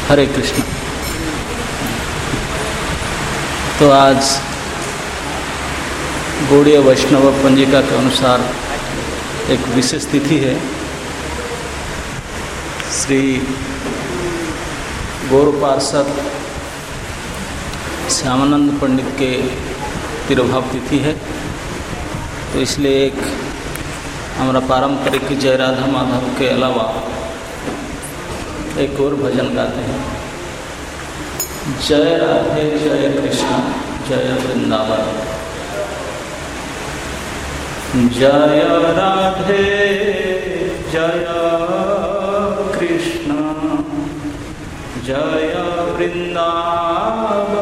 हरे कृष्ण। तो आज गौड़ीय वैष्णव पंजिका के अनुसार एक विशेष तिथि है। श्री गौर पार्षद श्यामानंद पंडित के तिरुभाव तिथि है। तो इसलिए एक हमारा पारंपरिक जय राधा माधव के अलावा एक और भजन गाते हैं। जय राधे जय कृष्ण जय वृंदावन। जय राधे जय कृष्ण जय वृंदावन।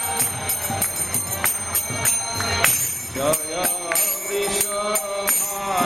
जय वृषभानुसुते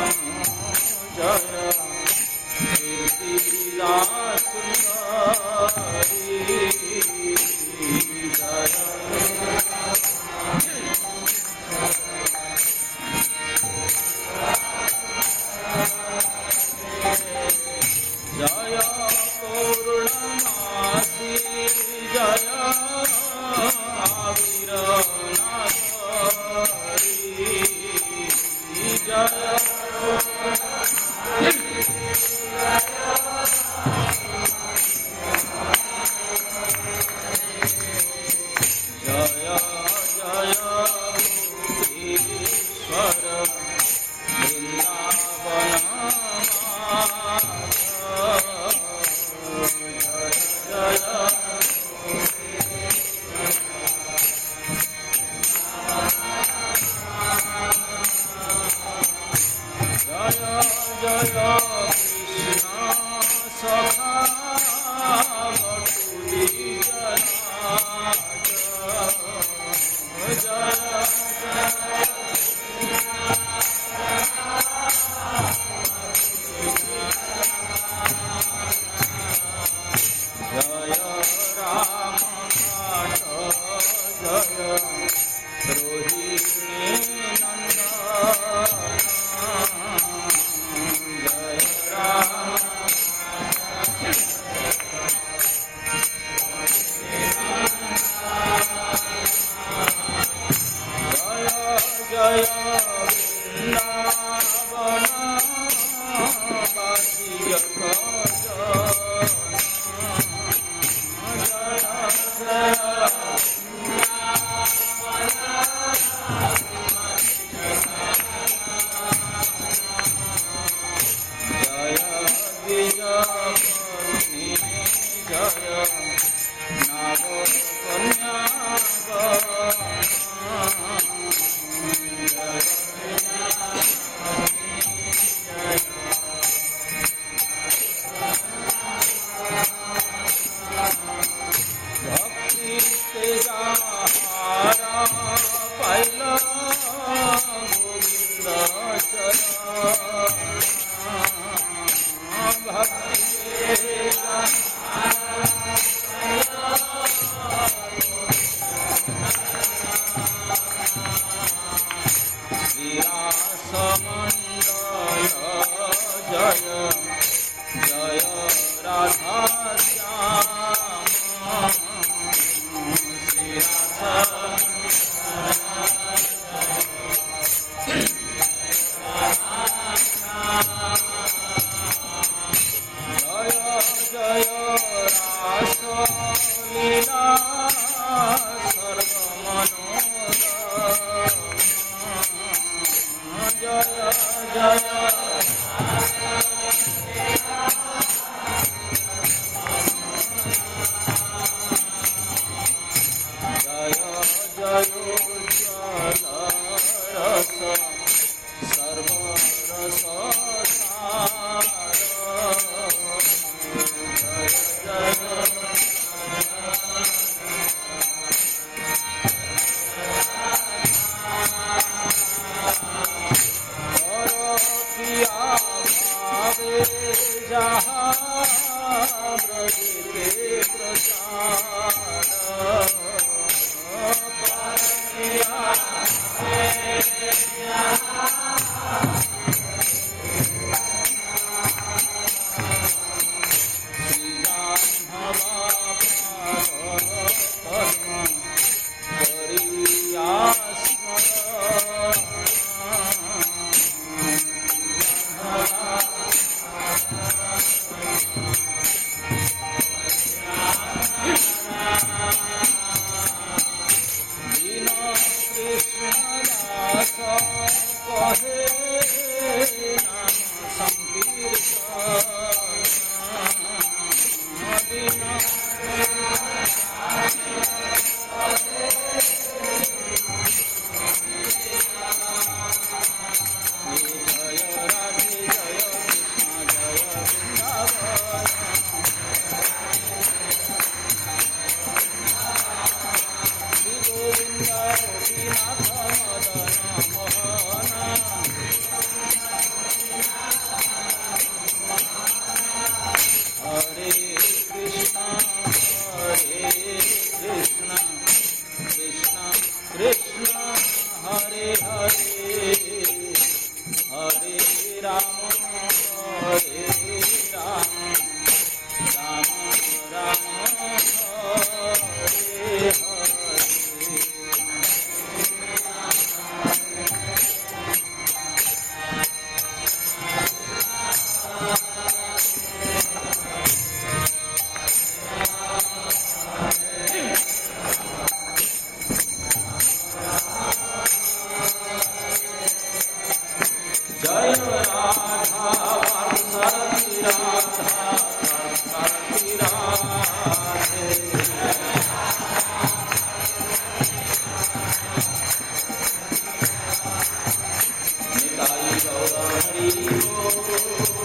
Hare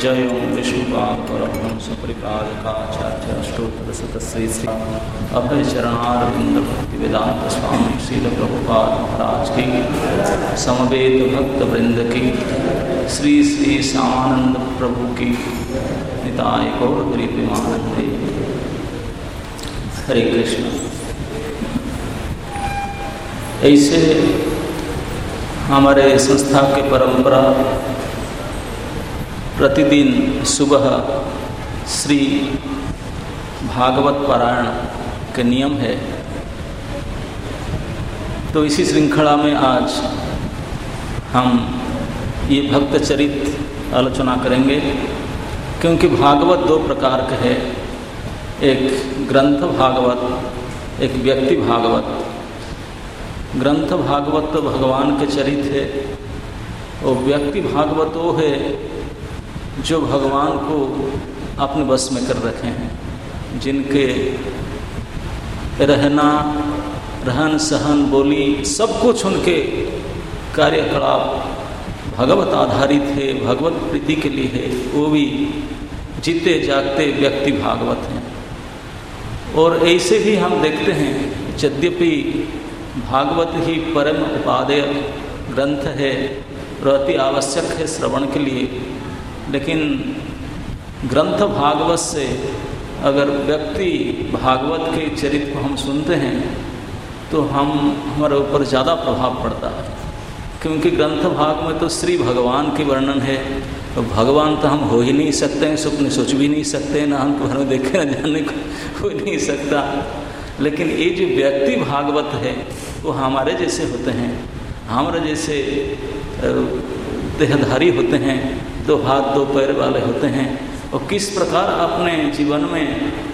जय ओं विष्णुपाद परमहंस परिपादकाचार्य अष्टोत्तरशतश्री श्री अभय चरणारविंद भक्ति वेदांत स्वामी श्रील प्रभुपाद महाराज की समवेत भक्त वृंद की श्री श्री श्यामानंद प्रभु की निताय गौर प्रेमानंदे। हरे कृष्ण। ऐसे हमारे संस्था की परंपरा प्रतिदिन सुबह श्री भागवत पारायण के नियम है। तो इसी श्रृंखला में आज हम ये भक्त चरित आलोचना करेंगे, क्योंकि भागवत दो प्रकार के है, एक ग्रंथ भागवत, एक व्यक्ति भागवत। ग्रंथ भागवत तो भगवान के चरित है, और व्यक्ति भागवत वो है जो भगवान को अपने बस में कर रखे हैं, जिनके रहन सहन बोली सब कुछ उनके कार्यकलाप भगवत आधारित है, भगवत प्रीति के लिए है। वो भी जीते जागते व्यक्ति भागवत हैं। और ऐसे भी हम देखते हैं, यद्यपि भागवत ही परम उपादेय ग्रंथ है और अति आवश्यक है श्रवण के लिए, लेकिन ग्रंथ भागवत से अगर व्यक्ति भागवत के चरित्र को हम सुनते हैं तो हमारे ऊपर ज़्यादा प्रभाव पड़ता है, क्योंकि ग्रंथ भाग में तो श्री भगवान के वर्णन है। तो भगवान तो हम हो ही नहीं सकते हैं, स्वप्न सोच भी नहीं सकते हैं, ना हमको घर में देखे ना जानने को हो नहीं सकता। लेकिन ये जो व्यक्ति भागवत है वो हमारे जैसे होते हैं, हमारे जैसे देहधारी होते हैं, दो हाथ दो पैर वाले होते हैं, और किस प्रकार अपने जीवन में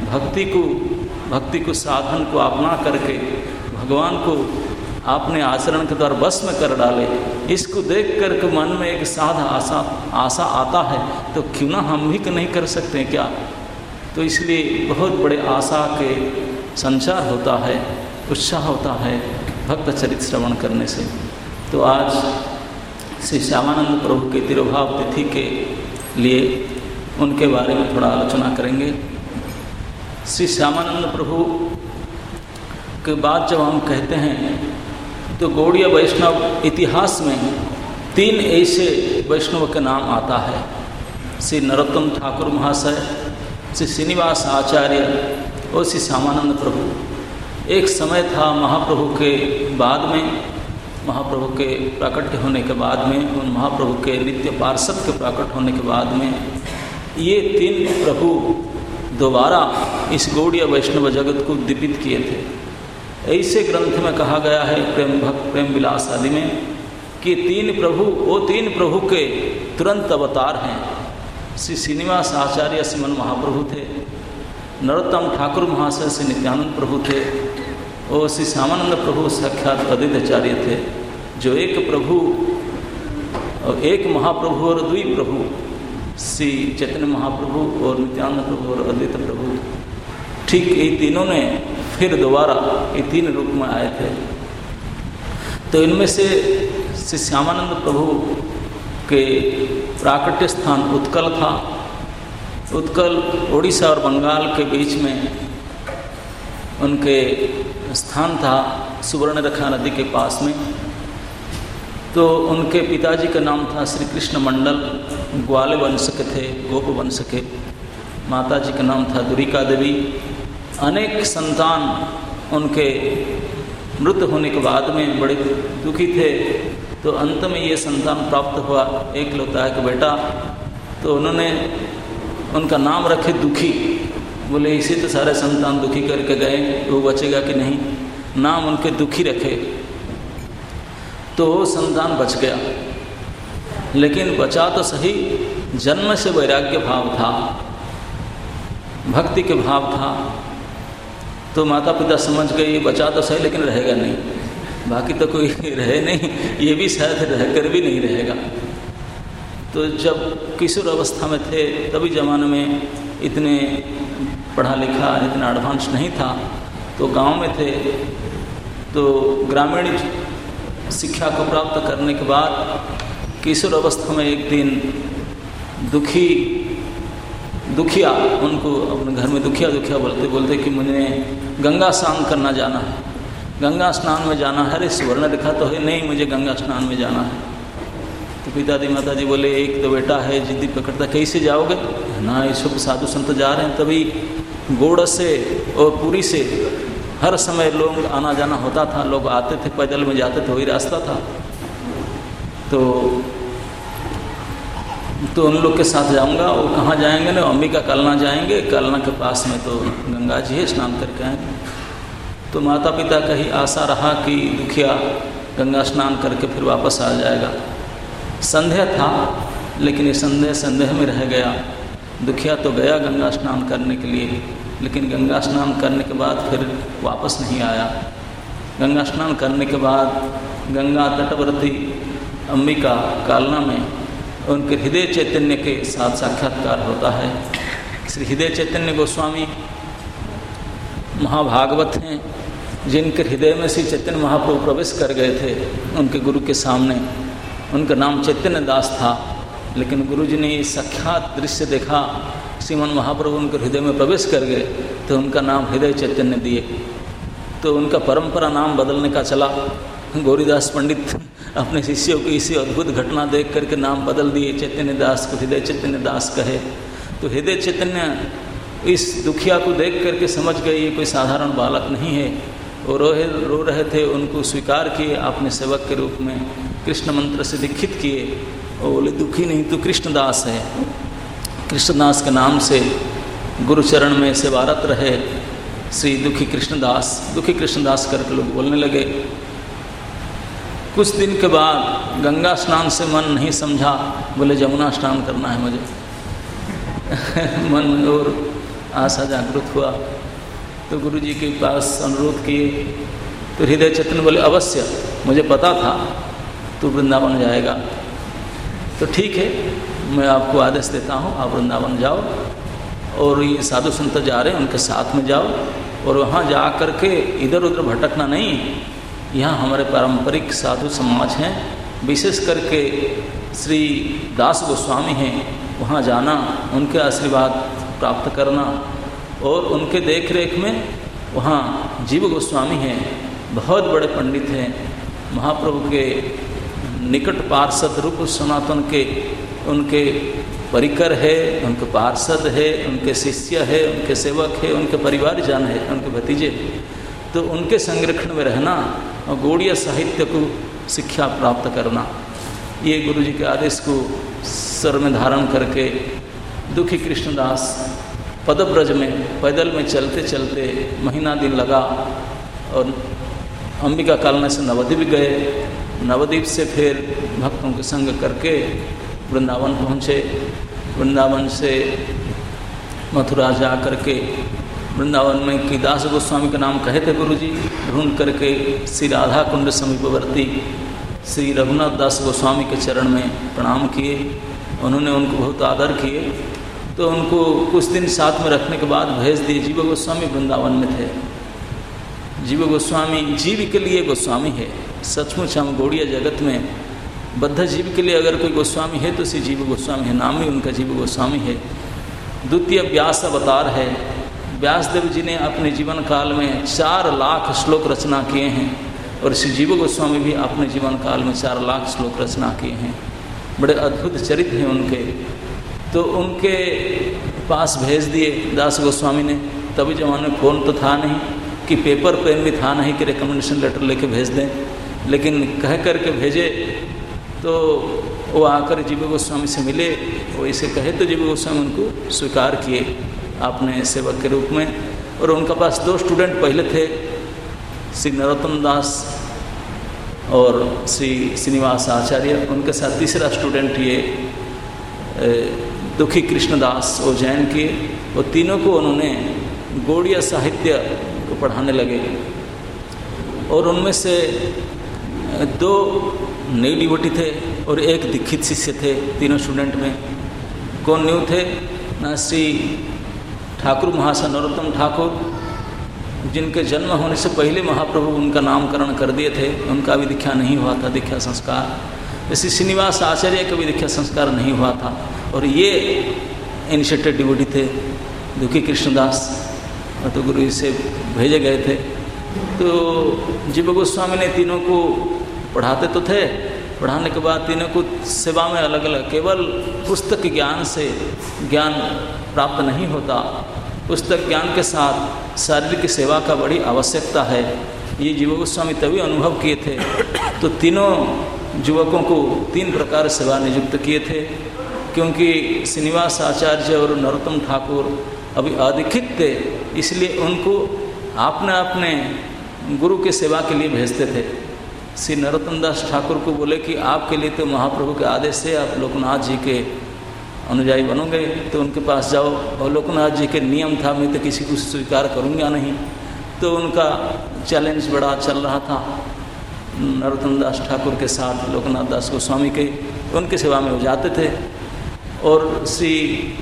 भक्ति को साधन को अपना करके भगवान को अपने आचरण के द्वारा बस में कर डाले। इसको देख कर के मन में एक साधा आशा आता है, तो क्यों ना हम भी नहीं कर सकते हैं क्या? तो इसलिए बहुत बड़े आशा के संचार होता है, उत्साह होता है भक्त चरित श्रवण करने से। तो आज श्री श्यामानंद प्रभु के तिरुभाव तिथि के लिए उनके बारे में थोड़ा आलोचना करेंगे। श्री श्यामानंद प्रभु के बाद जब हम कहते हैं तो गौड़ीय वैष्णव इतिहास में 3 ऐसे वैष्णव के नाम आता है, श्री नरोत्तम ठाकुर महाशय, श्री श्रीनिवास आचार्य और श्री श्यामानंद प्रभु। एक समय था महाप्रभु के बाद में, महाप्रभु के प्राकट्य होने के बाद में, उन महाप्रभु के नित्य पार्षद के प्राकट होने के बाद में ये 3 प्रभु दोबारा इस गौड़ीय वैष्णव जगत को दीपित किए थे। ऐसे ग्रंथ में कहा गया है प्रेम भक्त प्रेम विलास आदि में कि 3 प्रभु वो 3 प्रभु के तुरंत अवतार हैं। श्री श्रीनिवास आचार्य श्रीमन महाप्रभु थे, नरोत्तम ठाकुर महाशय श्री नित्यानंद प्रभु थे, और श्री श्यामानंद प्रभु साक्षात अद्वैताचार्य थे, जो एक प्रभु और एक महाप्रभु और 2 प्रभु, श्री चैतन्य महाप्रभु और नित्यानंद प्रभु और अद्वैत प्रभु। ठीक ये तीनों ने फिर दोबारा ये 3 रूप में आए थे। तो इनमें से श्री श्यामानंद प्रभु के प्राकट्य स्थान उत्कल था। उत्कल उड़ीसा और बंगाल के बीच में उनके स्थान था, सुवर्णरेखा नदी के पास में। तो उनके पिताजी का नाम था श्री कृष्ण मंडल, ग्वाले वंश के थे, गोप वंश के। माता जी का नाम था दुरिका देवी। अनेक संतान उनके मृत होने के बाद में बड़े दुखी थे, तो अंत में ये संतान प्राप्त हुआ, एक लौता एक बेटा। तो उन्होंने उनका नाम रखे दुखी। बोले इसी तो सारे संतान दुखी करके गए, वो बचेगा कि नहीं, नाम उनके दुखी रखे। तो वो संतान बच गया, लेकिन बचा तो सही, जन्म से वैराग्य भाव था, भक्ति के भाव था। तो माता पिता समझ गए बचा तो सही लेकिन रहेगा नहीं, बाकी तो कोई रहे नहीं, ये भी शायद रहकर भी नहीं रहेगा। तो जब किशोर अवस्था में थे तभी ज़माने में इतने पढ़ा लिखा इतना एडवांस नहीं था, तो गांव में थे। तो ग्रामीण शिक्षा को प्राप्त करने के बाद किशोर अवस्था में एक दिन दुखी दुखिया, उनको अपने घर में दुखिया दुखिया बोलते बोलते कि मुझे गंगा स्नान करना जाना है, गंगा स्नान में जाना है। अरे सुवर्ण रेखा तो है नहीं, मुझे गंगा स्नान में जाना है। तो पिताजी माताजी बोले एक तो बेटा है जिद्दी पकड़ता, कैसे जाओगे ना, ये सब साधु संत जा रहे हैं। तभी गोड़ से और पुरी से हर समय लोग आना जाना होता था, लोग आते थे, पैदल में जाते थे, वही रास्ता था। तो उन लोग के साथ जाऊंगा। वो कहाँ जाएंगे ना, अंबिका कलना जाएंगे, कलना के पास में तो गंगा जी है, स्नान करके आएंगे। तो माता पिता का ही आशा रहा कि दुखिया गंगा स्नान करके फिर वापस आ जाएगा। संदेह था, लेकिन ये संदेह में रह गया। दुखिया तो गया गंगा स्नान करने के लिए, लेकिन गंगा स्नान करने के बाद फिर वापस नहीं आया। गंगा स्नान करने के बाद गंगा तटवर्ती अंबिका कालना में उनके हृदय चैतन्य के साथ साक्षात्कार होता है। श्री हृदय चैतन्य गोस्वामी महाभागवत हैं, जिनके हृदय में श्री चैतन्य महाप्रभु प्रवेश कर गए थे उनके गुरु के सामने। उनका नाम चैतन्य दास था, लेकिन गुरु जी ने ये साक्षात दृश्य देखा, श्रीमन महाप्रभु उनके हृदय में प्रवेश कर गए, तो उनका नाम हृदय चैतन्य दिए। तो उनका परंपरा नाम बदलने का चला। गौरीदास पंडित अपने शिष्यों की इसी अद्भुत घटना देख करके नाम बदल दिए, चैतन्य दास को हृदय चैतन्य दास कहे। तो हृदय चैतन्य इस दुखिया को देख करके समझ गए ये कोई साधारण बालक नहीं है, और रो रहे थे। उनको स्वीकार किए अपने सेवक के रूप में, कृष्ण मंत्र से दीक्षित किए। और बोले दुखी नहीं तो कृष्णदास है। कृष्णदास के नाम से गुरुचरण में सेवारत रहे श्री दुखी कृष्णदास करके लोग बोलने लगे। कुछ दिन के बाद गंगा स्नान से मन नहीं समझा, बोले जमुना स्नान करना है मुझे। मन में और आशा जागृत हुआ, तो गुरु जी के पास अनुरोध किए। तो हृदय चैतन्य बोले अवश्य, मुझे पता था तू वृंदावन जाएगा, तो ठीक है मैं आपको आदेश देता हूँ, आप वृंदावन जाओ और ये साधु संत जा रहे हैं उनके साथ में जाओ, और वहाँ जा कर के इधर उधर भटकना नहीं। यहाँ हमारे पारंपरिक साधु समाज हैं, विशेष करके श्री दास गोस्वामी हैं, वहाँ जाना, उनके आशीर्वाद प्राप्त करना। और उनके देख रेख में वहाँ जीव गोस्वामी हैं, बहुत बड़े पंडित हैं, महाप्रभु के निकट पार्षद रूप सनातन के उनके परिकर है, उनके पार्षद है, उनके शिष्य है, उनके सेवक है, उनके परिवारजन है, उनके भतीजे। तो उनके संरक्षण में रहना और गौड़ीय साहित्य को शिक्षा प्राप्त करना, ये गुरु जी के आदेश को सर में धारण करके दुखी कृष्णदास पदब्रज में पैदल में चलते चलते महीना दिन लगा, और अंबिका कालना से नवद्वीप गए। नवद्वीप से फिर भक्तों के संग करके वृंदावन पहुँचे। वृंदावन से मथुरा जा करके वृंदावन में कि दास गोस्वामी का नाम कहे थे गुरु जी, ढूंढ करके श्री राधा कुंड समीपवर्ती श्री रघुनाथ दास गोस्वामी के चरण में प्रणाम किए। उन्होंने उनको बहुत आदर किए, तो उनको कुछ दिन साथ में रखने के बाद भेज दिए। जीव गोस्वामी वृंदावन में थे। जीव गोस्वामी जीव के लिए गोस्वामी है। सचमुच हम गौड़ीय जगत में बद्ध जीव के लिए अगर कोई गोस्वामी है तो श्री जीव गोस्वामी है, नाम ही उनका जीव गोस्वामी है। द्वितीय व्यास अवतार है। व्यासदेव जी ने अपने जीवन काल में 4 लाख श्लोक रचना किए हैं, और श्री जीव गोस्वामी भी अपने जीवन काल में 4 लाख श्लोक रचना किए हैं। बड़े अद्भुत चरित्र हैं उनके। तो उनके पास भेज दिए दास गोस्वामी ने। तभी जमाने में फ़ोन तो था नहीं, कि पेपर पेन भी था नहीं कि रिकमेंडेशन लेटर लेके भेज दें, लेकिन कह करके भेजे। तो वो आकर जीव गोस्वामी से मिले, वो इसे कहे तो जीव गोस्वामी उनको स्वीकार किए अपने सेवक के रूप में। और उनके पास 2 स्टूडेंट पहले थे, श्री नरोत्तम दास और श्री श्रीनिवास आचार्य। उनके साथ तीसरा स्टूडेंट ये दुखी कृष्णदास वो जैन के। वो तीनों को उन्होंने गौड़ीय साहित्य को पढ़ाने लगे। और उनमें से 2 न्यू डिवोटी थे और 1 दीक्षित शिष्य थे तीनों स्टूडेंट में। कौन न्यू थे ना, श्री ठाकुर महाशय नरोत्तम ठाकुर, जिनके जन्म होने से पहले महाप्रभु उनका नामकरण कर दिए थे, उनका भी दीक्षा नहीं हुआ था, दीक्षा संस्कार। श्री श्रीनिवास आचार्य का भी दीक्षा संस्कार नहीं हुआ था। और ये इनिशिएटेड डिवोटी थे दुखी कृष्णदास, तो गुरु से भेजे गए थे। तो जीव गोस्वामी ने तीनों को पढ़ाते तो थे, पढ़ाने के बाद तीनों को सेवा में अलग अलग, केवल पुस्तक ज्ञान से ज्ञान प्राप्त नहीं होता, पुस्तक ज्ञान के साथ शारीरिक सेवा का बड़ी आवश्यकता है। ये जीव गोस्वामी तभी अनुभव किए थे। तो तीनों युवकों को 3 प्रकार सेवा नियुक्त किए थे, क्योंकि श्रीनिवास आचार्य और नरोत्तम ठाकुर अभी अधिकृत थे, इसलिए उनको अपने अपने गुरु के सेवा के लिए भेजते थे। श्री नरोत्तम दास ठाकुर को बोले कि आपके लिए तो महाप्रभु के आदेश से आप लोकनाथ जी के अनुयायी बनोगे, तो उनके पास जाओ। और लोकनाथ जी के नियम था, मैं तो किसी को स्वीकार करूँगा नहीं। तो उनका चैलेंज बड़ा चल रहा था नरोत्तम दास ठाकुर के साथ, लोकनाथ दास गोस्वामी के, उनके सेवा में वो जाते थे। और श्री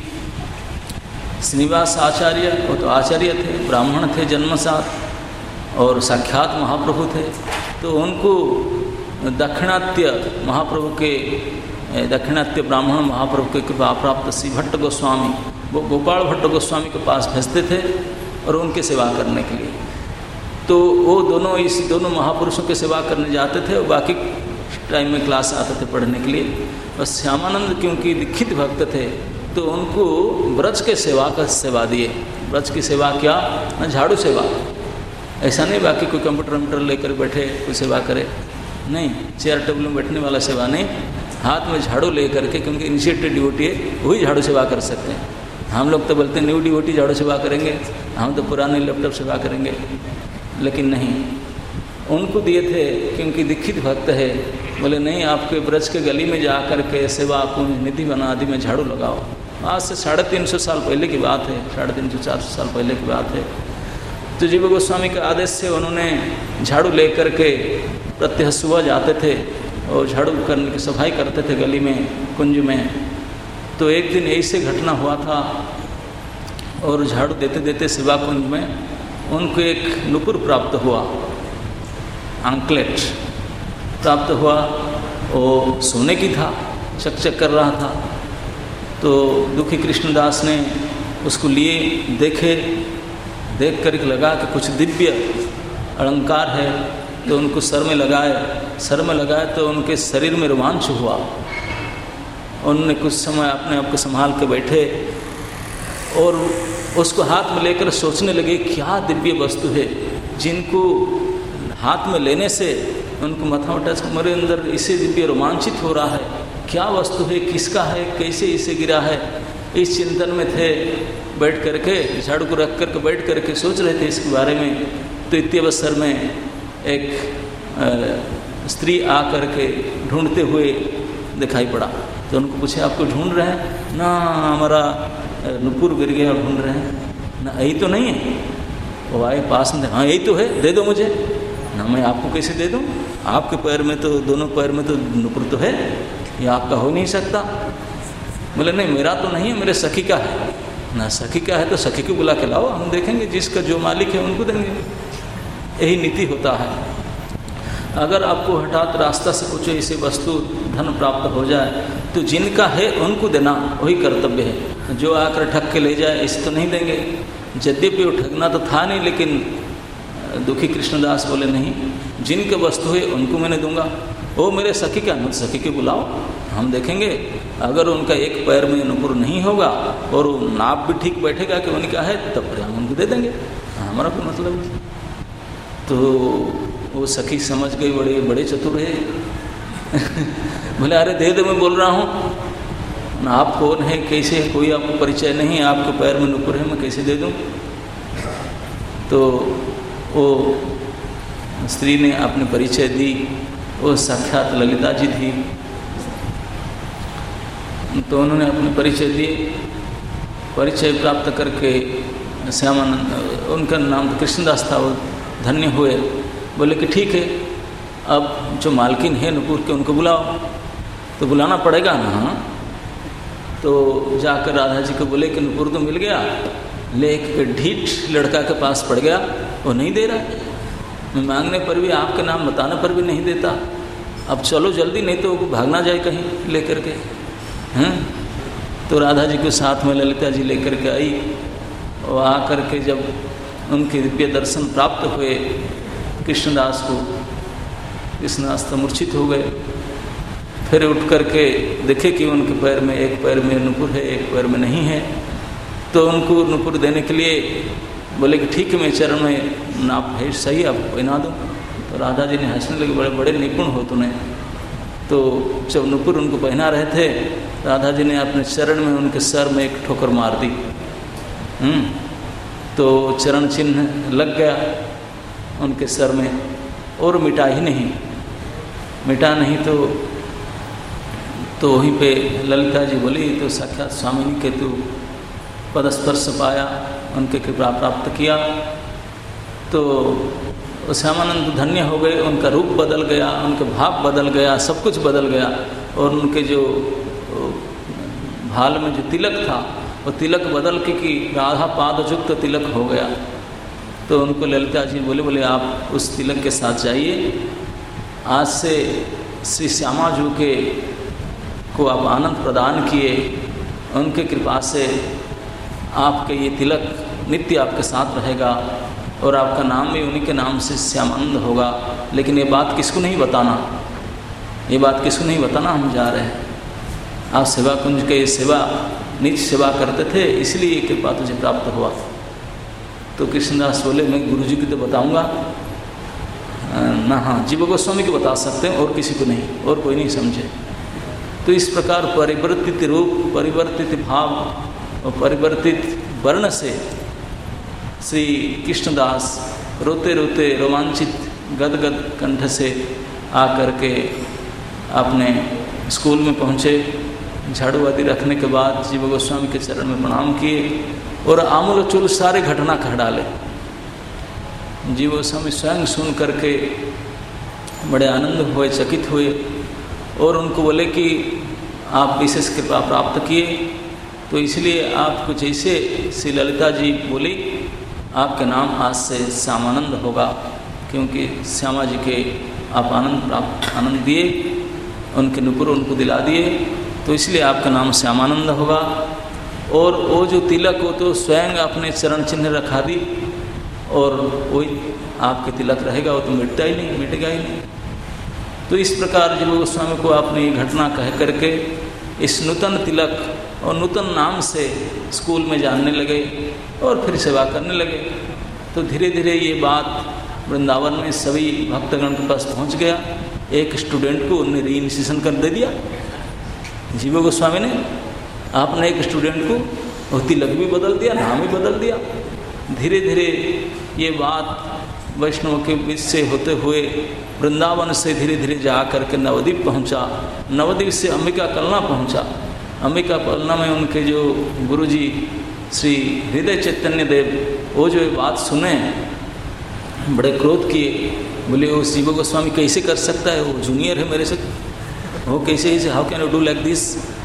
श्रीनिवास आचार्य, वो तो आचार्य थे, ब्राह्मण थे जन्मसाथ और साक्षात महाप्रभु थे। तो उनको दक्षिणात्य महाप्रभु के, दक्षिणात्य ब्राह्मण महाप्रभु के कृपा प्राप्त श्री भट्ट गोस्वामी, वो गोपाल भट्ट गोस्वामी के पास भेजते थे और उनके सेवा करने के लिए। तो वो दोनों इस दोनों महापुरुषों के सेवा करने जाते थे और बाकी टाइम में क्लास आते थे पढ़ने के लिए। और श्यामानंद क्योंकि दीक्षित भक्त थे, तो उनको ब्रज के सेवा का सेवा दिए। ब्रज की सेवा क्या ना, झाड़ू सेवा। ऐसा नहीं बाकी कोई कंप्यूटर वम्प्यूटर लेकर बैठे कोई सेवा करे, नहीं, चेयर टेबल में बैठने वाला सेवा नहीं, हाथ में झाड़ू ले करके, क्योंकि इनिशिएटेड डिवोटी है वही झाड़ू सेवा कर सकते हैं। हम लोग तो बोलते हैं न्यू डिवोटी झाड़ू सेवा करेंगे, हम तो पुराने लैपटॉप सेवा करेंगे, लेकिन नहीं, उनको दिए थे क्योंकि दीक्षित भक्त है। बोले नहीं, आपके ब्रज के गली में जा कर के सेवा कुंज निधि बना आदि में झाड़ू लगाओ। आज से 350 साल पहले की बात है, 350-400 साल पहले की बात है। तो जीव गोस्वामी के आदेश से उन्होंने झाड़ू ले करके प्रत्यह सुबह जाते थे और झाड़ू करने की सफाई करते थे गली में, कुंज में। तो एक दिन ऐसे घटना हुआ था और झाड़ू देते देते सेवा कुंज में उनको एक नुपुर प्राप्त हुआ, अंकलेट प्राप्त हुआ। वो सोने की था, चकचक कर रहा था। तो दुखी कृष्णदास ने उसको लिए, देखे, देख कर लगा कि कुछ दिव्य अलंकार है, तो उनको सर में लगाए तो उनके शरीर में रोमांच हुआ। उन्होंने कुछ समय अपने आप को संभाल के बैठे और उसको हाथ में लेकर सोचने लगे क्या दिव्य वस्तु है जिनको हाथ में लेने से उनको माथा उठा, मेरे अंदर इसे दिव्य रोमांचित हो रहा है, क्या वस्तु है, किसका है, कैसे इसे गिरा है। इस चिंतन में थे, बैठ करके झाड़ू को रख करके बैठ करके सोच रहे थे इसके बारे में। तो इतने अवसर में एक स्त्री आ करके ढूंढते हुए दिखाई पड़ा। तो उनको पूछे आपको ढूंढ रहे हैं ना, हमारा नुपुर गिर गया और ढूंढ रहे हैं ना, यही तो नहीं है। वो आए पास में, हाँ यही तो है, दे दो मुझे ना, मैं आपको कैसे दे दूँ, आपके पैर में तो, दोनों पैर में तो नुपुर तो है, ये आपका हो नहीं सकता। बोले नहीं, मेरा तो नहीं है, मेरे सखी का है ना। सखी का है तो सखी को बुला के लाओ, हम देखेंगे, जिसका जो मालिक है उनको देंगे। यही नीति होता है। अगर आपको हठात रास्ता से कुछ ऐसी वस्तु धन प्राप्त हो जाए तो जिनका है उनको देना वही कर्तव्य है। जो आकर ठग के ले जाए ऐसे तो नहीं देंगे। यद्यपि वो ठगना तो था नहीं, लेकिन दुखी कृष्णदास बोले नहीं, जिनके वस्तु है उनको मैंने दूंगा। वो मेरे सखी का, मत सखी के बुलाओ, हम देखेंगे। अगर उनका एक पैर में नुपुर नहीं होगा और वो नाप भी ठीक बैठेगा कि उनका है, तब फिर हम उनको दे देंगे, हमारा कोई मतलब नहीं। तो वो सखी समझ गई, बड़े चतुर है। बोले अरे दे दो, मैं बोल रहा हूँ ना, आप कौन है, कैसे है, कोई आपको परिचय नहीं, आपके पैर में नुपुर है, मैं कैसे दे दूँ। तो वो स्त्री ने अपने परिचय दी, वो साक्षात ललिता जी थी। तो उन्होंने अपने परिचय दिए, परिचय प्राप्त करके श्यामानंद, उनका नाम कृष्णदास था, वो धन्य हुए। बोले कि ठीक है, अब जो मालकिन है नुपुर के उनको बुलाओ। तो बुलाना पड़ेगा ना। हाँ, तो जाकर राधा जी को बोले कि नुपुर तो मिल गया, लेकिन ढीठ लड़का के पास पड़ गया, वो नहीं दे रहा, मैं मांगने पर भी, आपके नाम बताने पर भी नहीं देता। अब चलो जल्दी, नहीं तो वो भागना जाए कहीं लेकर के। हैं तो राधा जी को साथ में ललिता जी लेकर के आई और आकर के जब उनके दिव्य दर्शन प्राप्त हुए कृष्णदास को, कृष्णदास तो मूर्छित हो गए। फिर उठ करके देखे कि उनके पैर में, एक पैर में नुपुर है, एक पैर में नहीं है। तो उनको नुपुर देने के लिए बोले कि ठीक है, मैं चरण में नाप है सही, आप पहना दूँ। तो राधा जी ने हंसने लगे, बड़े बड़े निपुण हो तूने। तो जब नुपुर उनको पहना रहे थे, राधा जी ने अपने चरण में उनके सर में एक ठोकर मार दी। तो चरण चिन्ह लग गया उनके सर में, और मिटा ही नहीं, मिटा नहीं। तो वहीं पे ललिता जी बोली, तो साक्षात स्वामिनी के तू पदस्पर्श पाया, उनके कृपा प्राप्त किया। तो श्यामानंद धन्य हो गए, उनका रूप बदल गया, उनके भाव बदल गया, सब कुछ बदल गया। और उनके जो भाल में जो तिलक था, वो तिलक बदल के कि राधा पादयुक्त तिलक हो गया। तो उनको ललिता जी बोले आप उस तिलक के साथ जाइए, आज से श्री श्यामा जी के को आप आनंद प्रदान किए, उनके कृपा से आपके ये तिलक नित्य आपके साथ रहेगा और आपका नाम भी उन्हीं के नाम से श्यामानंद होगा। लेकिन ये बात किसको नहीं बताना, ये बात किसको नहीं बताना, हम जा रहे हैं। आप सेवा कुंज के सेवा निज सेवा करते थे, इसलिए ये कृपा तुझे प्राप्त हुआ। तो कृष्णदास बोले मैं गुरु जी को तो बताऊँगा ना, हाँ जीव गोस्वामी को बता सकते हैं, और किसी को नहीं, और कोई नहीं समझे। तो इस प्रकार परिवर्तित रूप, परिवर्तित भाव और परिवर्तित वर्ण से श्री कृष्णदास रोते रोते रोमांचित गदगद कंठ से आकर के अपने स्कूल में पहुँचे। झाड़ू आदि रखने के बाद जीव गोस्वामी के चरण में प्रणाम किए और आमूल चूल सारे घटना कह डाले। जीव गोस्वामी स्वयं सुन करके बड़े आनंद हुए, चकित हुए, और उनको बोले कि आप विशेष कृपा प्राप्त किए, तो इसलिए आपको जैसे श्री ललिता जी बोली, आपके नाम आज से श्यामानंद होगा, क्योंकि श्यामा जी के आप आनंद दिए, उनके नुपुर उनको दिला दिए, तो इसलिए आपका नाम श्यामानंद होगा। और वो जो तिलक हो तो स्वयं अपने चरण चिन्ह रखा दी, और वही आपके तिलक रहेगा, वो तो मिटता ही नहीं, मिटेगा ही नहीं। तो इस प्रकार जीव गोस्वामी को आपने ये घटना कह करके इस नूतन तिलक और नूतन नाम से स्कूल में जानने लगे और फिर सेवा करने लगे। तो धीरे धीरे ये बात वृंदावन में सभी भक्तगण के पास पहुंच गया। एक स्टूडेंट को उन्होंने रीइनिशिएशन कर दे दिया जीव गोस्वामी ने, आपने एक स्टूडेंट को और तिलक भी बदल दिया, नाम भी बदल दिया। धीरे धीरे ये बात वैष्णव के बीच से होते हुए वृंदावन से धीरे धीरे जा करके नवद्वीप पहुंचा, नवद्वीप से अंबिका कलना पहुंचा। अंबिका कलना में उनके जो गुरुजी श्री हृदय चैतन्य देव, वो जो ये बात सुने बड़े क्रोध किए, बोले वो जीव गोस्वामी कैसे कर सकता है, वो जूनियर है मेरे से, वो कैसे, how can you do like this.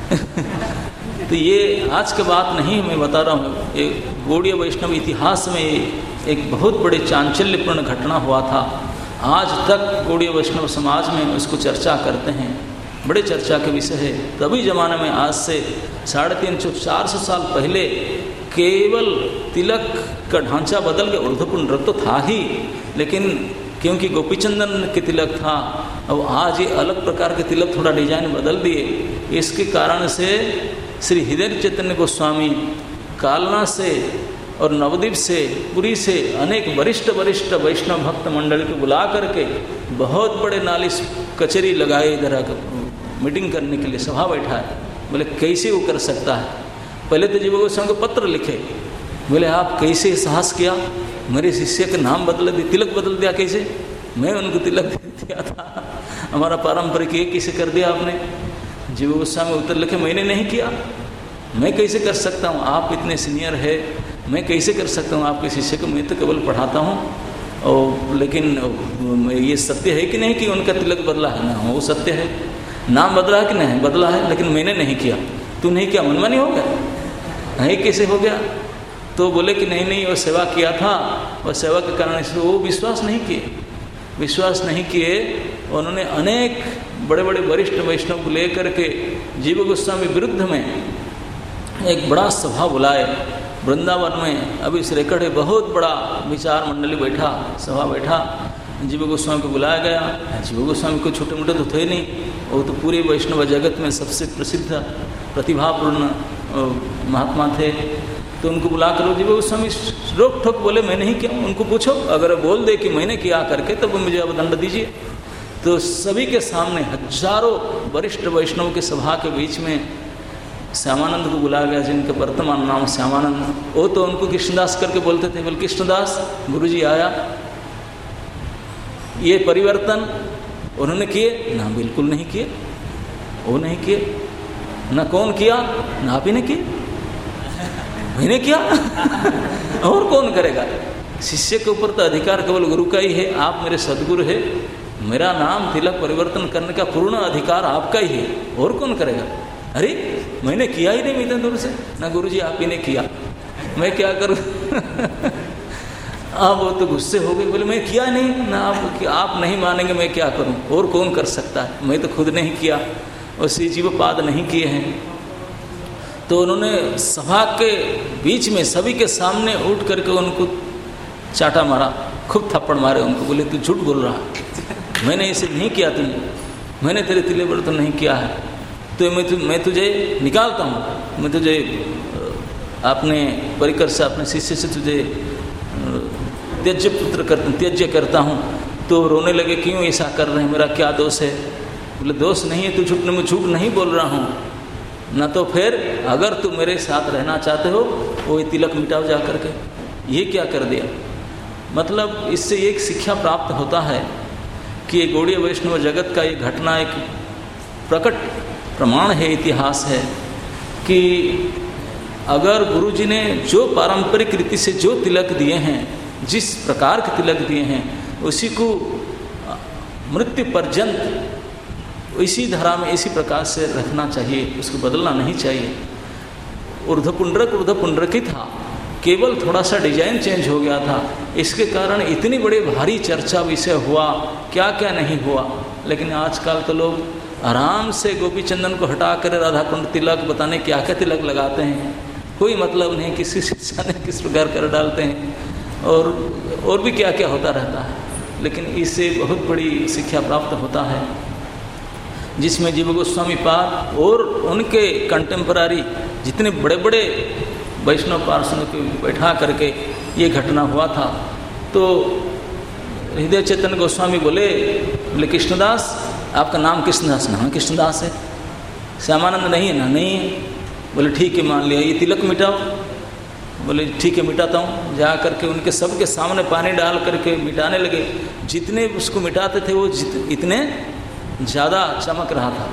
तो ये आज की बात नहीं, मैं बता रहा हूँ, ये गौड़ीय वैष्णव इतिहास में एक बहुत बड़े चांचल्यपूर्ण घटना हुआ था। आज तक गौड़ीय वैष्णव समाज में उसको चर्चा करते हैं, बड़े चर्चा के विषय है। तभी ज़माने में आज से 350-400 साल पहले केवल तिलक का ढांचा बदल गया, ऊर्ध्वपुंड रक्त तो था ही, लेकिन क्योंकि गोपीचंदन के तिलक था, अब आज ये अलग प्रकार के तिलक थोड़ा डिजाइन बदल दिए। इसके कारण से श्री हृदय चैतन्य गोस्वामी कालना से और नवद्वीप से, पुरी से अनेक वरिष्ठ वैष्णव भक्त मंडल को बुला करके बहुत बड़े नालिश कचहरी लगाए, इधर मीटिंग करने के लिए सभा बैठा है। बोले कैसे वो कर सकता है। पहले तो जीव गोस्वामी को पत्र लिखे, बोले आप कैसे साहस किया, मेरे शिष्य का नाम बदल दिया, तिलक बदल दिया कैसे, मैं उनको तिलक दे दिया था, हमारा पारंपरिक ये कैसे कर दिया आपने। जीव गोस्वामी उत्तर लिखे, मैंने नहीं किया, मैं कैसे कर सकता हूँ, आप इतने सीनियर है, मैं कैसे कर सकता हूँ आपके शिष्य को, मैं तो केवल पढ़ाता हूँ। और लेकिन ये सत्य है कि नहीं कि उनका तिलक बदला है ना, वो सत्य है, नाम बदला है कि नहीं बदला है, लेकिन मैंने नहीं किया, तू नहीं किया, मनमानी हो गया, नहीं कैसे हो गया। तो बोले कि नहीं वो सेवा किया था, और सेवा के कारण इसलिए वो विश्वास नहीं किए। उन्होंने अनेक बड़े बड़े वरिष्ठ वैष्णव को लेकर के जीव गोस्वामी विरुद्ध में एक बड़ा सभा बुलाए वृंदावन में। अभी श्रीकढ़ बहुत बड़ा विचार मंडली बैठा, सभा बैठा, जीव गोस्वामी को बुलाया गया। जीव गोस्वामी को छोटे मोटे तो थे नहीं, वो तो पूरे वैष्णव जगत में सबसे प्रसिद्ध प्रतिभापूर्ण महात्मा थे। तो उनको बुला कर जीव गोस्वामी रोक ठोक बोले मैं नहीं किया। उनको पूछो, अगर बोल दे कि मैंने किया करके तब मुझे अब दंड दीजिए। तो सभी के सामने हजारों वरिष्ठ वैष्णव के सभा के बीच में श्यामानंद को बुलाया गया, जिनका वर्तमान नाम श्यामानंद। वो तो उनको कृष्णदास करके बोलते थे। बोले कृष्णदास गुरुजी आया, ये परिवर्तन उन्होंने किए ना? बिल्कुल नहीं किए, वो नहीं किए ना। कौन किया? ना आप ही ने किए, मैंने किया और कौन करेगा? शिष्य के ऊपर तो अधिकार केवल गुरु का ही है। आप मेरे सदगुरु है, मेरा नाम तिलक परिवर्तन करने का पूर्ण अधिकार आपका ही है, और कौन करेगा? अरे मैंने किया ही नहीं इतने दूर से। ना गुरुजी आप ही ने किया, मैं क्या करूं? आप वो तो गुस्से हो गए, बोले मैं किया नहीं ना। आप नहीं मानेंगे, मैं क्या करूं? और कौन कर सकता है? मैं तो खुद नहीं किया, और श्री जीवपाद नहीं किए हैं। तो उन्होंने सभा के बीच में सभी के सामने उठ करके उनको चाटा मारा, खूब थप्पड़ मारे उनको। बोले तू झूठ बोल रहा, मैंने इसे नहीं किया, मैंने तेरे तिले पर तो नहीं किया है। तो मैं तुझे निकालता हूँ, मैं तुझे अपने परिकर से, अपने शिष्य से तुझे त्यज्य करता हूँ। तो रोने लगे, क्यों ऐसा कर रहे हैं, मेरा क्या दोष है? बोले दोष नहीं है, तू झूठ नहीं बोल रहा हूँ ना। तो फिर अगर तू मेरे साथ रहना चाहते हो, वो तिलक मिटाओ जा करके। ये क्या कर दिया? मतलब इससे एक शिक्षा प्राप्त होता है कि ये गौड़ीय वैष्णव जगत का ये घटना एक प्रकट प्रमाण है, इतिहास है कि अगर गुरुजी ने जो पारंपरिक रीति से जो तिलक दिए हैं, जिस प्रकार के तिलक दिए हैं, उसी को मृत्यु पर्यंत इसी धारा में इसी प्रकार से रखना चाहिए, उसको बदलना नहीं चाहिए। ऊर्ध्वपुंड्रक ही था, केवल थोड़ा सा डिजाइन चेंज हो गया था, इसके कारण इतनी बड़ी भारी चर्चा विषय हुआ, क्या क्या नहीं हुआ। लेकिन आजकल तो लोग आराम से गोपी चंदन को हटा कर राधा कुंड तिलक बताने क्या क्या तिलक लगाते हैं, कोई मतलब नहीं, किसी शिक्षा ने किस प्रकार कर डालते हैं, और भी क्या क्या होता रहता है। लेकिन इससे बहुत बड़ी शिक्षा प्राप्त होता है, जिसमें जीव गोस्वामी पाद और उनके कंटेम्परारी जितने बड़े बड़े वैष्णव पार्षदों को बैठा करके ये घटना हुआ था। तो हृदय चैतन्य गोस्वामी बोले कृष्णदास, आपका नाम कृष्णदास? ना कृष्णदास है। श्यामानंद नहीं है? ना नहीं है। बोले ठीक है, मान लिया, ये तिलक मिटाओ। बोले ठीक है, मिटाता हूँ। जा करके उनके सबके सामने पानी डाल करके मिटाने लगे। जितने उसको मिटाते थे वो इतने ज़्यादा चमक रहा था।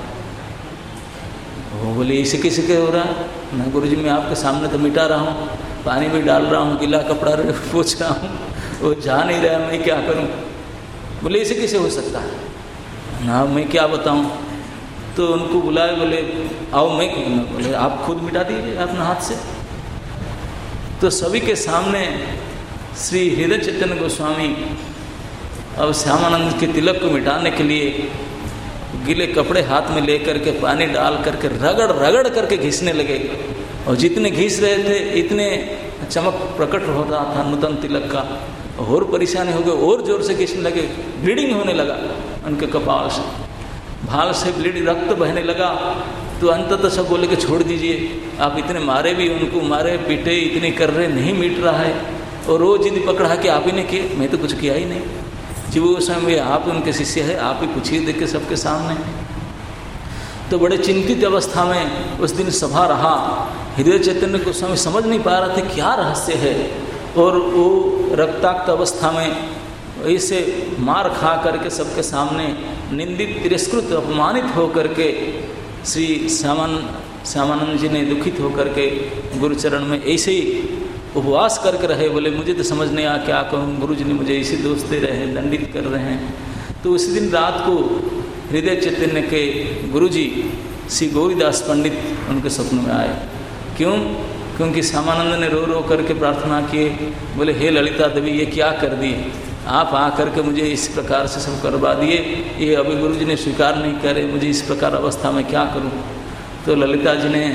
वो बोले इसे किसी के हो रहा है? ना गुरुजी, मैं आपके सामने तो मिटा रहा हूँ, पानी भी डाल रहा हूँ, गीला कपड़ा पोंछ रहा हूँ, वो जा नहीं रहा, मैं क्या करूँ? बोले इसे कैसे हो सकता है? ना मैं क्या बताऊँ। तो उनको बुलाए, बोले आओ मैं, बोले आप खुद मिटा दीजिए अपने हाथ से। तो सभी के सामने श्री हृदय चैतन्य गोस्वामी अब श्यामानंद के तिलक को मिटाने के लिए गीले कपड़े हाथ में लेकर के पानी डाल करके रगड़ करके घिसने लगे। और जितने घिस रहे थे इतने चमक प्रकट होता था नूतन तिलक का। और परेशानी हो गई, और जोर से घिसने लगे, ब्लीडिंग होने लगा उनके कपाल से, भाल से ब्लीड रक्त बहने लगा। तो अंततः सब बोले कि छोड़ दीजिए, आप इतने मारे भी, उनको मारे पीटे इतने कर रहे, नहीं मिट रहा है। और वो जिद पकड़ा कि आप ही ने किए, मैं तो कुछ किया ही नहीं। जीव गोस्वामी आप उनके शिष्य है, आप ही पूछिए देख के सबके सामने। तो बड़े चिंतित अवस्था में उस दिन सभा रहा। हृदय चैतन्य गोस्वामी समझ नहीं पा रहे थे क्या रहस्य है। और वो रक्ताक्त अवस्था में ऐसे मार खा करके सबके सामने निंदित, तिरस्कृत, अपमानित हो करके श्री श्यामानंद जी ने दुखित होकर के गुरुचरण में ऐसे ही उपवास करके रहे। बोले मुझे तो समझ नहीं आ क्या कहूँ, गुरु जी ने मुझे इसी दोष दे रहे हैं, दंडित कर रहे हैं। तो उसी दिन रात को हृदय चैतन्य के गुरु जी श्री गौरीदास पंडित उनके स्वप्न में आए। क्यों? क्योंकि श्यामानंद ने रो करके प्रार्थना किए। बोले हे ललिता देवी, ये क्या कर दिए आप, आ करके मुझे इस प्रकार से सब करवा दिए, ये अभी गुरु जी ने स्वीकार नहीं करे, मुझे इस प्रकार अवस्था में क्या करूं। तो ललिता जी ने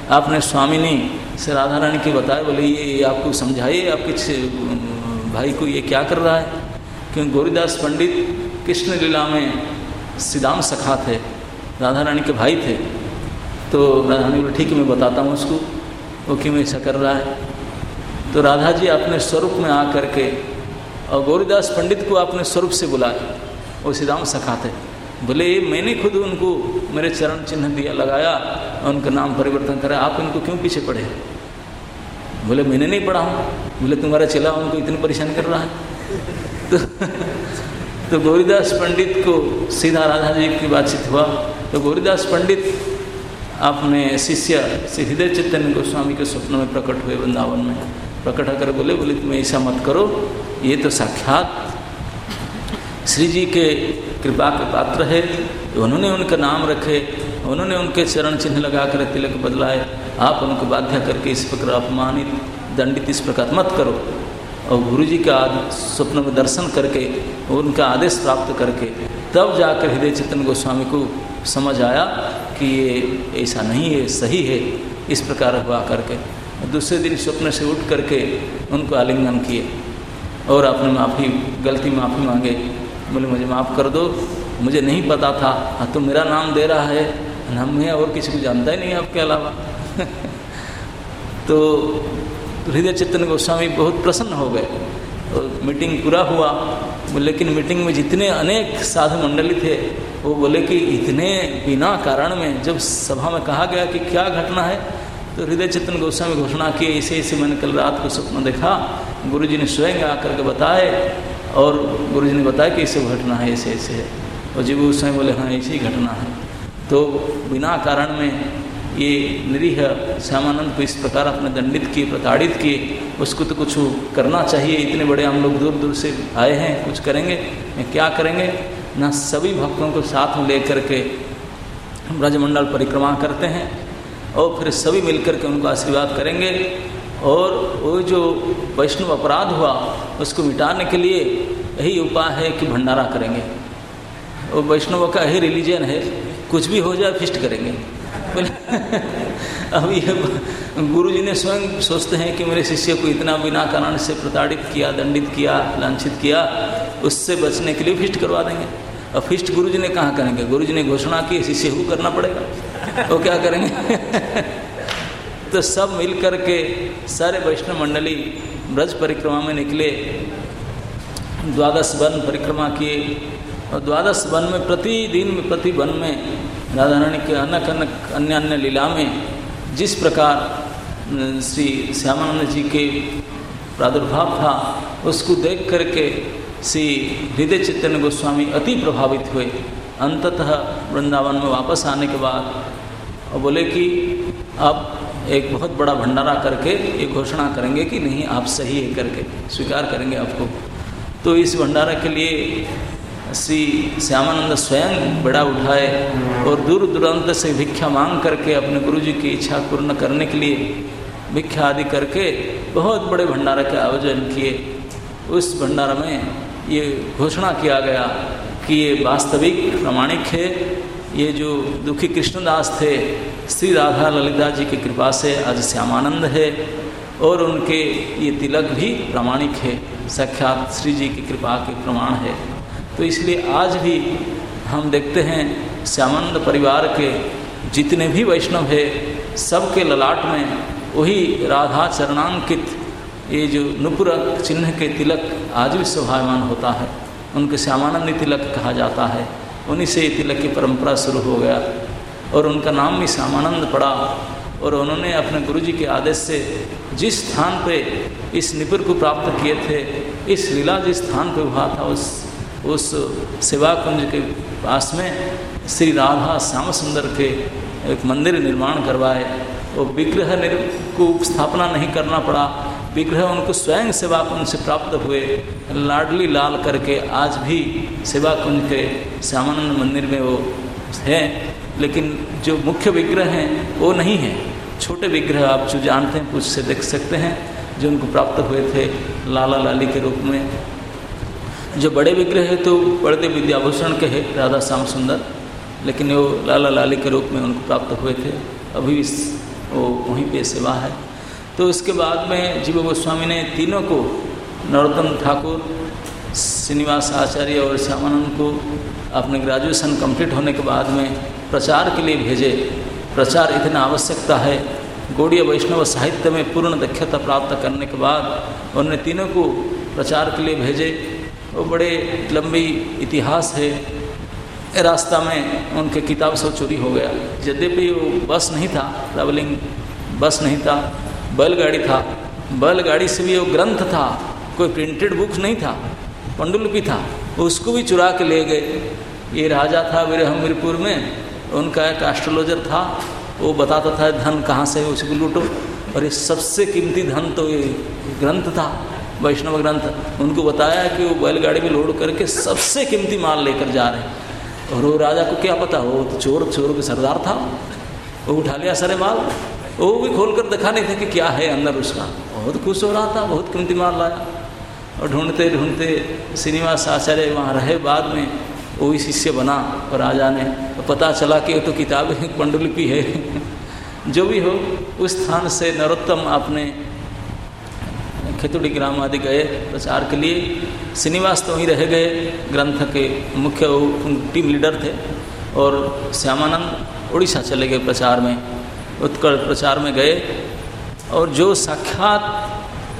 आपने स्वामिनी से राधा रानी की बताया, बोले ये आपको समझाइए आपके भाई को ये क्या कर रहा है, क्योंकि गौरीदास पंडित कृष्ण लीला में सीधाम सखा थे, राधा रानी के भाई थे। तो राधा रानी बोले ठीक है मैं बताता हूँ उसको वो क्यों ऐसा कर रहा है। तो राधा जी अपने स्वरूप में आ करके और गौरीदास पंडित को अपने स्वरूप से बुलाए, वो सीधाम सखा थे। बोले मैंने खुद उनको मेरे चरण चिन्ह दिया लगाया और उनका नाम परिवर्तन करा, आप इनको क्यों पीछे पड़े? बोले मैंने नहीं पढ़ा हूँ। बोले तुम्हारा चला उनको इतनी परेशान कर रहा है। तो गौरीदास पंडित को सीधा राधा जी की बातचीत हुआ। तो गौरीदास पंडित अपने शिष्य श्री हृदय चैतन्य गोस्वामी के स्वप्न में प्रकट हुए, वृंदावन में प्रकट होकर बोले तुम ऐसा मत करो, ये तो साक्षात श्री जी के कृपा के पात्र है, उन्होंने उनका नाम रखे, उन्होंने उनके चरण चिन्ह लगाकर तिलक बदलाए, आप उनको बाध्य करके इस प्रकार अपमानित दंडित इस प्रकार मत करो। और गुरु जी का स्वप्न में दर्शन करके उनका आदेश प्राप्त करके तब जाकर हृदय चैतन्य गोस्वामी को समझ आया कि ये ऐसा नहीं है, सही है, इस प्रकार हुआ करके दूसरे दिन स्वप्न से उठ करके उनको आलिंगन किए और अपने गलती माफ़ी मांगे। बोले मुझे माफ़ कर दो, मुझे नहीं पता था, तो मेरा नाम दे रहा है, हम मैं और किसी को जानता ही नहीं आपके अलावा। तो हृदय चैतन्य गोस्वामी बहुत प्रसन्न हो गए और मीटिंग पूरा हुआ। लेकिन मीटिंग में जितने अनेक साधु मंडली थे वो बोले कि इतने बिना कारण में जब सभा में कहा गया कि क्या घटना है, तो हृदय चैतन्य गोस्वामी घोषणा की ऐसे ऐसे मैंने कल रात को स्वप्न देखा, गुरुजी ने स्वयं आकर के बताए और गुरुजी ने बताया कि ऐसे घटना है, ऐसे ऐसे है। और जब उस समय बोले हाँ ऐसी ही घटना है। तो बिना कारण में ये निरीह श्यामानंद को इस प्रकार अपने दंडित किए, प्रताड़ित किए, उसको तो कुछ करना चाहिए, इतने बड़े हम लोग दूर दूर से आए हैं, कुछ करेंगे, क्या करेंगे ना। सभी भक्तों को साथ में लेकर के ब्रजमंडल परिक्रमा करते हैं और फिर सभी मिलकर के उनको आशीर्वाद करेंगे। और वो जो वैष्णव अपराध हुआ उसको मिटाने के लिए यही उपाय है कि भंडारा करेंगे। वो वैष्णव का यही रिलीजन है, कुछ भी हो जाए फिस्ट करेंगे। अब ये गुरु जी ने स्वयं सोचते हैं कि मेरे शिष्य को इतना बिना कारण से प्रताड़ित किया, दंडित किया, लांछित किया, उससे बचने के लिए फिस्ट करवा देंगे। और फिस्ट गुरु जी ने कहाँ करेंगे? गुरु जी ने घोषणा की शिष्य को करना पड़ेगा, वो क्या करेंगे? तो सब मिल कर के सारे वैष्णव मंडली ब्रज परिक्रमा में निकले, 12 वन परिक्रमा किए। और 12 वन में प्रतिदिन में प्रति वन में राधा रानी के अनेक अन्य अन्य लीला में जिस प्रकार श्री श्यामानंद जी के प्रादुर्भाव था उसको देख करके श्री हृदय चैतन्य गोस्वामी अति प्रभावित हुए। अंततः वृंदावन में वापस आने के बाद और बोले कि अब एक बहुत बड़ा भंडारा करके ये घोषणा करेंगे कि नहीं आप सही है करके स्वीकार करेंगे आपको। तो इस भंडारा के लिए श्री श्यामानंद स्वयं बड़ा उठाए और दूर दूरांत से भिक्षा मांग करके अपने गुरु जी की इच्छा पूर्ण करने के लिए भिक्षा आदि करके बहुत बड़े भंडारा के आयोजन किए। उस भंडारा में ये घोषणा किया गया कि ये वास्तविक प्रामाणिक है, ये जो दुखी कृष्णदास थे श्री राधा ललिता जी की कृपा से आज श्यामानंद है और उनके ये तिलक भी प्रामाणिक है, साक्षात श्री जी की कृपा के प्रमाण है। तो इसलिए आज भी हम देखते हैं श्यामानंद परिवार के जितने भी वैष्णव है सबके ललाट में वही राधा चरणांकित ये जो नुपुर चिन्ह के तिलक आज भी शोभायमान होता है। उनके श्यामानंद तिलक कहा जाता है, उन्हीं से ये तिलक की परंपरा शुरू हो गया और उनका नाम भी श्यामानंद पड़ा। और उन्होंने अपने गुरु जी के आदेश से जिस स्थान पे इस निपुर को प्राप्त किए थे, इस लीला जिस स्थान पे हुआ था उस सेवा कुंज के पास में श्री राधा श्याम सुंदर के एक मंदिर निर्माण करवाए। वो विग्रह को स्थापना नहीं करना पड़ा, विग्रह उनको स्वयं सेवा कुंज से प्राप्त हुए, लाडली लाल करके आज भी सेवा कुंज के श्यामानंद मंदिर में वो हैं। लेकिन जो मुख्य विग्रह हैं वो नहीं है, छोटे विग्रह आप जो जानते हैं कुछ से देख सकते हैं जो उनको प्राप्त हुए थे लाला लाली के रूप में। जो बड़े विग्रह है तो बड़े विद्याभूषण के है राधा श्याम सुंदर, लेकिन वो लाला लाली के रूप में उनको प्राप्त हुए थे। अभी वो वहीं पे सेवा है। तो उसके बाद में जीव गोस्वामी ने तीनों को, नरोत्तम ठाकुर, श्रीनिवास आचार्य और श्यामानंद को अपने ग्रेजुएशन कंप्लीट होने के बाद में प्रचार के लिए भेजे। प्रचार इतना आवश्यकता है। गौड़ीय वैष्णव साहित्य में पूर्ण दक्षता प्राप्त करने के बाद उन्होंने तीनों को प्रचार के लिए भेजे। वो बड़े लंबी इतिहास है। रास्ता में उनके किताब सब चोरी हो गया। यद्यपि वो बस नहीं था, ट्रैवलिंग बस नहीं था, बैलगाड़ी था। बैलगाड़ी से भी वो ग्रंथ था, कोई प्रिंटेड बुक नहीं था, पांडुलिपि था, उसको भी चुरा के ले गए। ये राजा था वीरहमीरपुर में, उनका एक एस्ट्रोलॉजर था, वो बताता था धन कहाँ से है उसको लूटो। और ये सबसे कीमती धन तो ये ग्रंथ था, वैष्णव ग्रंथ। उनको बताया कि वो बैलगाड़ी में लोड करके सबसे कीमती माल लेकर जा रहे हैं। और वो राजा को क्या पता, वो तो चोरों के सरदार था, वो उठा लिया सारे माल। वो भी खोल कर दिखा नहीं था कि क्या है अंदर उसका। बहुत खुश हो रहा था, बहुत कीमती माल लाया। और ढूंढते ढूंढते श्रीनिवास आचार्य वहाँ रहे, बाद में वो ही शिष्य बना। और राजा ने पता चला कि ये तो किताब पांडुलिपि है। जो भी हो, उस स्थान से नरोत्तम अपने खेतुड़ी ग्राम आदि गए प्रचार के लिए। श्रीनिवास तो वहीं रह गए, ग्रंथ के मुख्य टीम लीडर थे। और श्यामानंद उड़ीसा चले गए प्रचार में, उत्कल प्रचार में गए। और जो साक्षात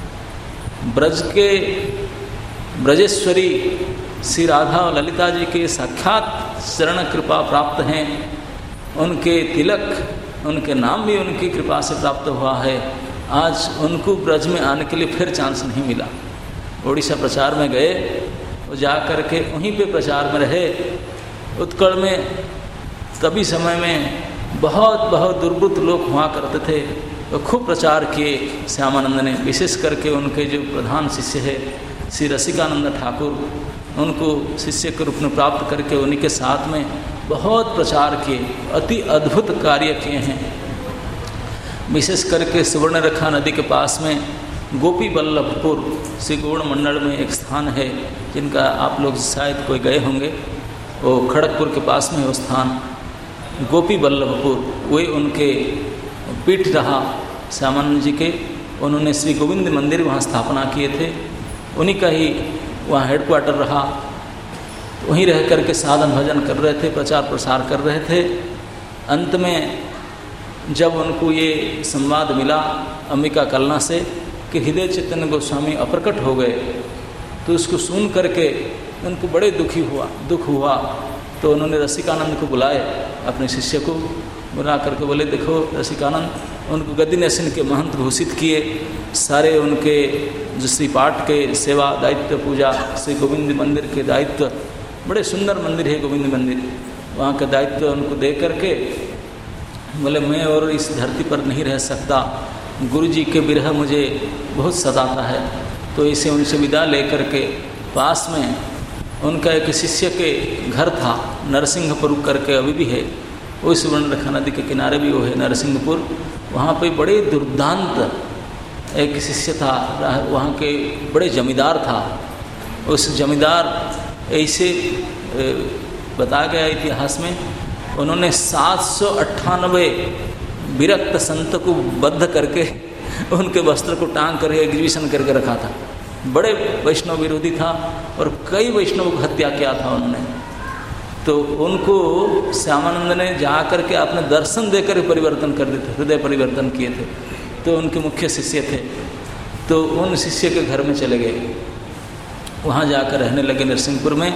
ब्रज के ब्रजेश्वरी श्री राधा और ललिता जी के साक्षात शरण कृपा प्राप्त हैं, उनके तिलक, उनके नाम भी उनकी कृपा से प्राप्त हुआ है। आज उनको ब्रज में आने के लिए फिर चांस नहीं मिला। उड़ीसा प्रचार में गए, वो जा कर के वहीं पे प्रचार में रहे। उत्कल में तभी समय में बहुत दुर्बृत्त लोग हुआ करते थे, वो खूब प्रचार किए श्यामानंद ने। विशेष करके उनके जो प्रधान शिष्य है श्री रसिकानंद ठाकुर, उनको शिष्य के रूप में प्राप्त करके उन्हीं के साथ में बहुत प्रचार किए, अति अद्भुत कार्य किए हैं। विशेष करके सुवर्णरेखा नदी के पास में गोपी बल्लभपुर श्री गौड़ मंडल में एक स्थान है, जिनका आप लोग शायद कोई गए होंगे। वो खड़गपुर के पास में वो स्थान गोपी बल्लभपुर, वे उनके पीठ रहा श्यामानंद जी के। उन्होंने श्री गोविंद मंदिर वहाँ स्थापना किए थे, उन्हीं का ही वहाँ हेडक्वार्टर रहा। वहीं रह कर के साधन भजन कर रहे थे, प्रचार प्रसार कर रहे थे। अंत में जब उनको ये संवाद मिला अंबिका कलना से कि हृदय चैतन्य गोस्वामी अप्रकट हो गए, तो उसको सुन करके उनको बड़े दुख हुआ। तो उन्होंने रसिकानंद को बुलाए, अपने शिष्य को बुला करके बोले, देखो रसिकानंद, उनको गद्दी नसीन के महंत घोषित किए। सारे उनके जो श्री पाठ के सेवा दायित्व, पूजा, श्री गोविंद मंदिर के दायित्व, बड़े सुंदर मंदिर है गोविंद मंदिर, वहाँ का दायित्व उनको दे करके बोले, मैं और इस धरती पर नहीं रह सकता, गुरुजी के विरह मुझे बहुत सताता है। तो इसे उनसे विदा लेकर के पास में उनका एक शिष्य के घर था, नरसिंहपुर करके अभी भी है, वो सुवर्णरेखा नदी के किनारे भी वो है नरसिंहपुर। वहाँ पे बड़े दुर्दांत एक शिष्य था, वहाँ के बड़े जमींदार था। उस जमींदार ऐसे बताया गया इतिहास में, उन्होंने 798 विरक्त संत को बद्ध करके उनके वस्त्र को टांग कर एग्जीबिशन करके रखा था। बड़े वैष्णव विरोधी था और कई वैष्णव को हत्या किया था उन्होंने। तो उनको श्यामानंद ने जा कर के अपने दर्शन देकर परिवर्तन कर देते, हृदय परिवर्तन किए थे। तो उनके मुख्य शिष्य थे, तो उन शिष्य के घर में चले गए, वहाँ जाकर रहने लगे नरसिंहपुर में,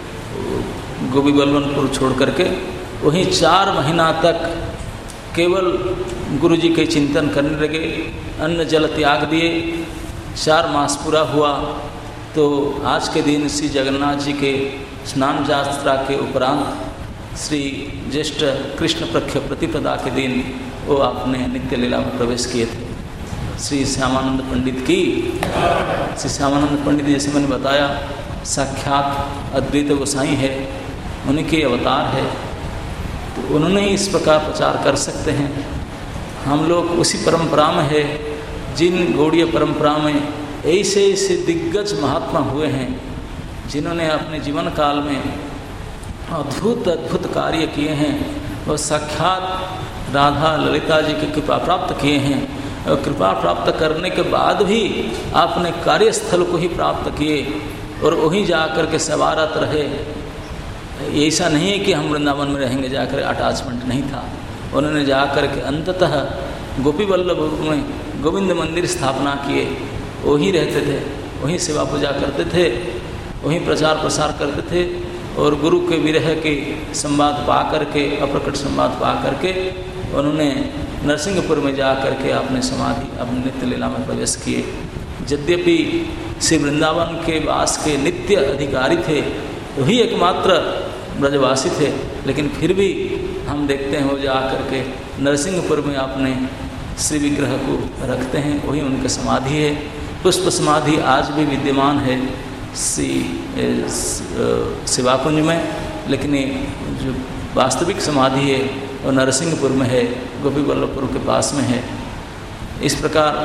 गोपी बल्लभपुर छोड़ करके। वहीं 4 महीना तक केवल गुरुजी के चिंतन करने लगे, अन्न जल त्याग दिए। 4 मास पूरा हुआ तो आज के दिन श्री जगन्नाथ जी के स्नान यात्रा के उपरांत श्री ज्येष्ठ कृष्ण पक्ष प्रतिपदा के दिन वो आपने नित्य लीला में प्रवेश किए थे। श्री श्यामानंद पंडित की, श्री श्यामानंद पंडित जैसे मैंने बताया साक्षात अद्वैत गोसाई है, उन्हीं के अवतार है। तो उन्होंने ही इस प्रकार प्रचार कर सकते हैं। हम लोग उसी परंपरा में है, जिन गौड़ीय परंपरा में ऐसे ऐसे दिग्गज महात्मा हुए हैं, जिन्होंने अपने जीवन काल में अद्भुत अद्भुत कार्य किए हैं। और साक्षात राधा ललिता जी की कृपा प्राप्त किए हैं, और कृपा प्राप्त करने के बाद भी आपने कार्यस्थल को ही प्राप्त किए और वहीं जा कर के सवारत रहे। ऐसा नहीं है कि हम वृंदावन में रहेंगे जाकर, अटैचमेंट नहीं था। उन्होंने जाकर के अंततः गोपी वल्लभ में गोविंद मंदिर स्थापना किए, वहीं रहते थे, वहीं सेवा पूजा करते थे, वहीं प्रचार प्रसार करते थे। और गुरु के विरह के संवाद पा करके, अप्रकट संवाद पा करके उन्होंने नरसिंहपुर में जा करके अपने समाधि, अपने नित्य लीला में प्रवेश किए। यद्यपि श्री वृंदावन के वास के नित्य अधिकारी थे, वही एकमात्र ब्रजवासी थे, लेकिन फिर भी हम देखते हैं वो जा करके नरसिंहपुर में अपने श्री विग्रह को रखते हैं, वही उनकी समाधि है। पुष्प समाधि आज भी विद्यमान है शिवाकुंज में, लेकिन जो वास्तविक समाधि है वो नरसिंहपुर में है, गोपी वल्लभपुर के पास में है। इस प्रकार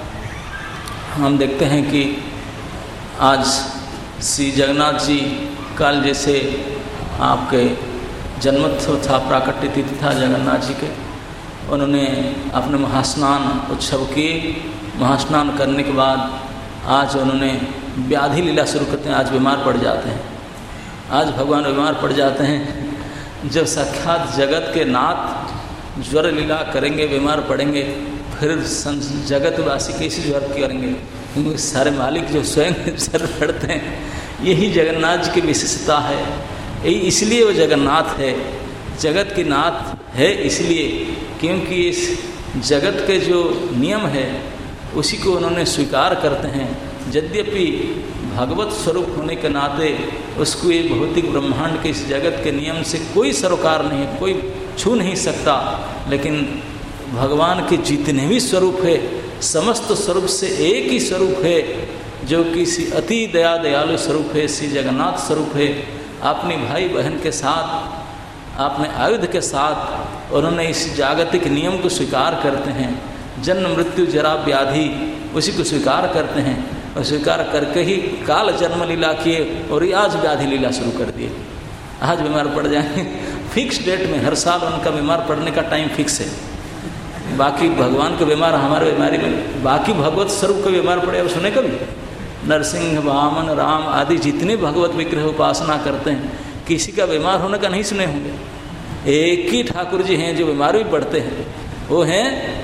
हम देखते हैं कि आज श्री जगन्नाथ जी कल जैसे आपके जन्मोत्सव था, प्राकट्य तिथि था जगन्नाथ जी के, उन्होंने अपने महास्नान उत्सव किए। महास्नान करने के बाद आज उन्होंने व्याधि लीला शुरू करते हैं। आज बीमार पड़ जाते हैं, आज भगवान बीमार पड़ जाते हैं। जब साक्षात जगत के नाथ ज्वर लीला करेंगे, बीमार पड़ेंगे, फिर जगतवासी कैसे ज्वर करेंगे? क्योंकि सारे मालिक जो स्वयं ज्वर पड़ते हैं, यही जगन्नाथ जी की विशेषता है। इसलिए वो जगन्नाथ है, जगत के नाथ है, इसलिए क्योंकि इस जगत के जो नियम है उसी को उन्होंने स्वीकार करते हैं। यद्यपि भगवत स्वरूप होने के नाते उसको ये भौतिक ब्रह्मांड के इस जगत के नियम से कोई सरोकार नहीं है, कोई छू नहीं सकता, लेकिन भगवान के जितने भी स्वरूप है, समस्त स्वरूप से एक ही स्वरूप है, जो कि अति दया दयालु स्वरूप है, श्री जगन्नाथ स्वरूप है। अपने भाई बहन के साथ, अपने आयुध के साथ उन्होंने इस जागतिक नियम को स्वीकार करते हैं। जन्म मृत्यु जरा व्याधि उसी को स्वीकार करते हैं, और स्वीकार करके ही काल जन्म लीला किए और आज व्याधि लीला शुरू कर दिए। आज बीमार पड़ जाएंगे, फिक्स डेट में, हर साल उनका बीमार पड़ने का टाइम फिक्स है। बाकी भगवान के बीमार, हमारे बीमारी में बाकी भगवत स्वरूप के बीमार पड़े, अब सुने कभी? नरसिंह, वामन, राम आदि जितने भगवत विग्रह उपासना करते हैं, किसी का बीमार होने का नहीं सुने होंगे। एक ही ठाकुर जी हैं जो बीमार भी पड़ते हैं, वो हैं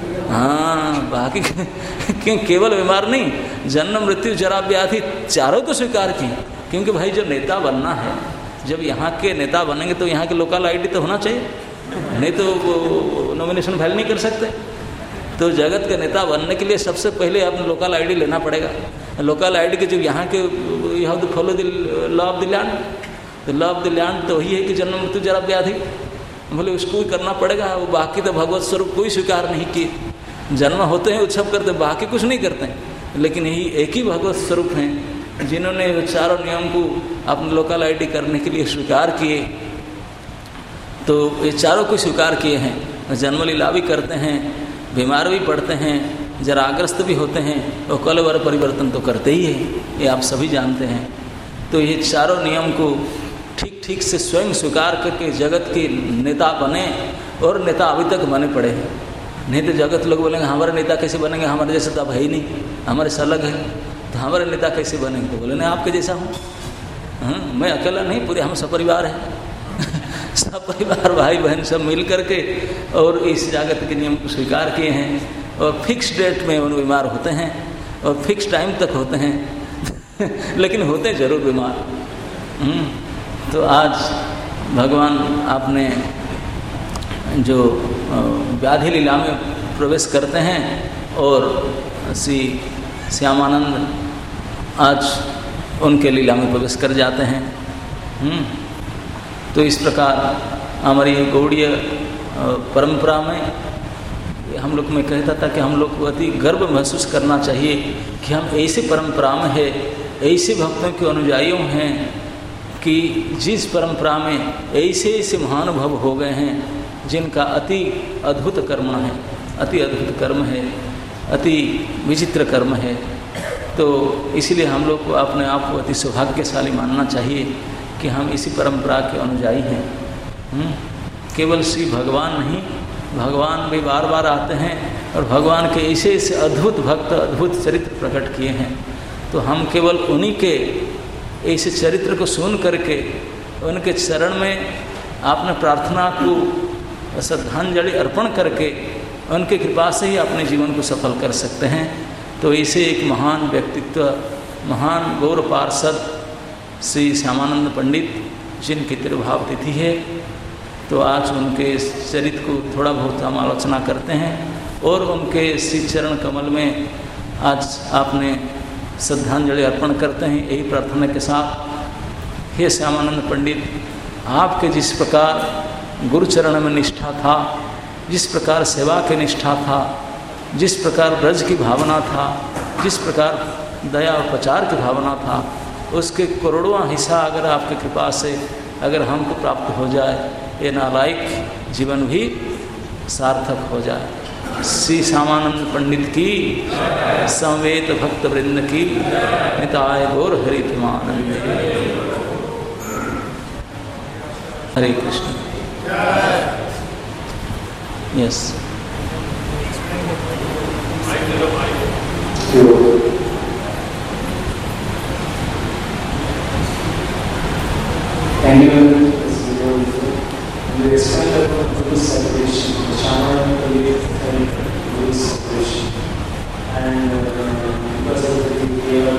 बाकी क्यों केवल बीमार नहीं, जन्म मृत्यु जरा व्याधि चारों को स्वीकार किए। क्योंकि भाई जो नेता बनना है, जब यहाँ के नेता बनेंगे तो यहाँ के लोकल आईडी तो होना चाहिए, नहीं तो नॉमिनेशन फाइल नहीं कर सकते। तो जगत के नेता बनने के लिए सबसे पहले आपने लोकल आईडी लेना पड़ेगा। लोकल आईडी के जो यहाँ के you have to follow the law of the land, तो लॉ ऑफ द लैंड तो वही है कि जन्म मृत्यु जरा व्याधि, बोले उसको ही करना पड़ेगा। वो बाकी तो भगवत स्वरूप कोई स्वीकार नहीं किए, जन्म होते हैं उत्सव करते हैं, बाकी कुछ नहीं करते हैं। लेकिन यही एक ही भगवत स्वरूप हैं जिन्होंने चारों नियम को अपने लोकल आईडी करने के लिए स्वीकार किए। तो ये चारों को स्वीकार किए हैं, जन्म लीला भी करते हैं, बीमार भी पड़ते हैं, जराग्रस्त भी होते हैं, और कलवर परिवर्तन तो करते ही हैं, ये आप सभी जानते हैं। तो ये चारों नियम को ठीक ठीक से स्वयं स्वीकार करके जगत के नेता बने, और नेता अभी तक बने पड़े हैं। नहीं तो जगत लोग बोलेंगे हमारे नेता कैसे बनेंगे, हमारे जैसे तो अब है ही नहीं, हमारे से अलग है, तो हमारे नेता कैसे बनेंगे? तो बोले नहीं, आपके जैसा हूँ, मैं अकेला नहीं, पूरे हम सब परिवार है सब परिवार भाई बहन सब मिल करके और इस जागत के नियम को स्वीकार किए हैं। और फिक्स डेट में उन बीमार होते हैं और फिक्स टाइम तक होते हैं लेकिन होते जरूर बीमार। तो आज भगवान आपने जो व्याधि लीला में प्रवेश करते हैं, और श्री श्यामानंद आज उनके लीला में प्रवेश कर जाते हैं। तो इस प्रकार हमारी गौड़ीय परंपरा में हम लोग, मैं कहता था कि हम लोग को अति गर्व महसूस करना चाहिए कि हम ऐसे परंपरा में है, ऐसे भक्तों के अनुयायियों हैं कि जिस परंपरा में ऐसे ऐसे महानुभव हो गए हैं जिनका अति अद्भुत कर्म है, अति अद्भुत कर्म है, अति विचित्र कर्म है। तो इसलिए हम लोग को अपने आप को अति सौभाग्यशाली मानना चाहिए कि हम इसी परंपरा के अनुयायी हैं। केवल श्री भगवान नहीं, भगवान भी बार बार आते हैं और भगवान के ऐसे ऐसे अद्भुत भक्त अद्भुत चरित्र प्रकट किए हैं। तो हम केवल उन्हीं के ऐसे चरित्र को सुन करके उनके चरण में आपने प्रार्थना को श्रद्धांजलि अर्पण करके उनके कृपा से ही अपने जीवन को सफल कर सकते हैं। तो ऐसे एक महान व्यक्तित्व, महान गौर पार्षद श्री श्यामानंद पंडित जिनकी तिरुभाव तिथि है, तो आज उनके चरित्र को थोड़ा बहुत हम आलोचना करते हैं और उनके श्री चरण कमल में आज आपने श्रद्धांजलि अर्पण करते हैं। यही प्रार्थना के साथ, हे श्यामानंद पंडित, आपके जिस प्रकार गुरुचरण में निष्ठा था, जिस प्रकार सेवा की निष्ठा था, जिस प्रकार ब्रज की भावना था, जिस प्रकार दया और प्रचार की भावना था, उसके करोड़ों हिस्सा अगर आपकी कृपा से अगर हमको प्राप्त हो जाए, ये नालायक जीवन भी सार्थक हो जाए। श्री श्यामानंद पंडित की, समवेत भक्त वृंद की, निताय गौर हरितमानंद। Hare Krishna. Yes. Thank you. We explained about Guru celebration, the Shyamanand Pandit Guru celebration, and because of the prayer,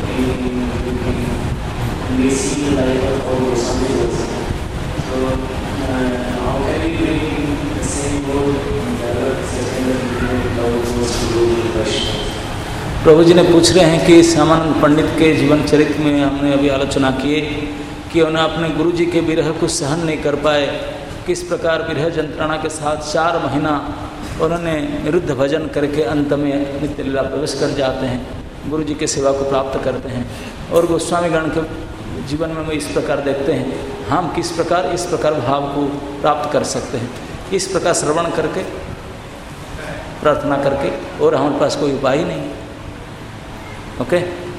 we see the life of all Goswami also. So, how can we bring the same goal and develop such kind of love towards Guru Vaishnava? प्रभु जी ने पूछ रहे हैं कि श्यामानंद पंडित के जीवन चरित्र में हमने अभी आलोचना किए कि उन्हें अपने गुरु जी के विरह को सहन नहीं कर पाए, किस प्रकार विरह यंत्रणा के साथ 4 महीना उन्होंने निरुद्ध भजन करके अंत में नित्य लीला प्रवेश कर जाते हैं, गुरु जी के सेवा को प्राप्त करते हैं। और गोस्वामी गण के जीवन में इस प्रकार देखते हैं, हम किस प्रकार इस प्रकार भाव को प्राप्त कर सकते हैं, इस प्रकार श्रवण करके, प्रार्थना करके, और हमारे पास कोई उपाय ही नहीं। ओके,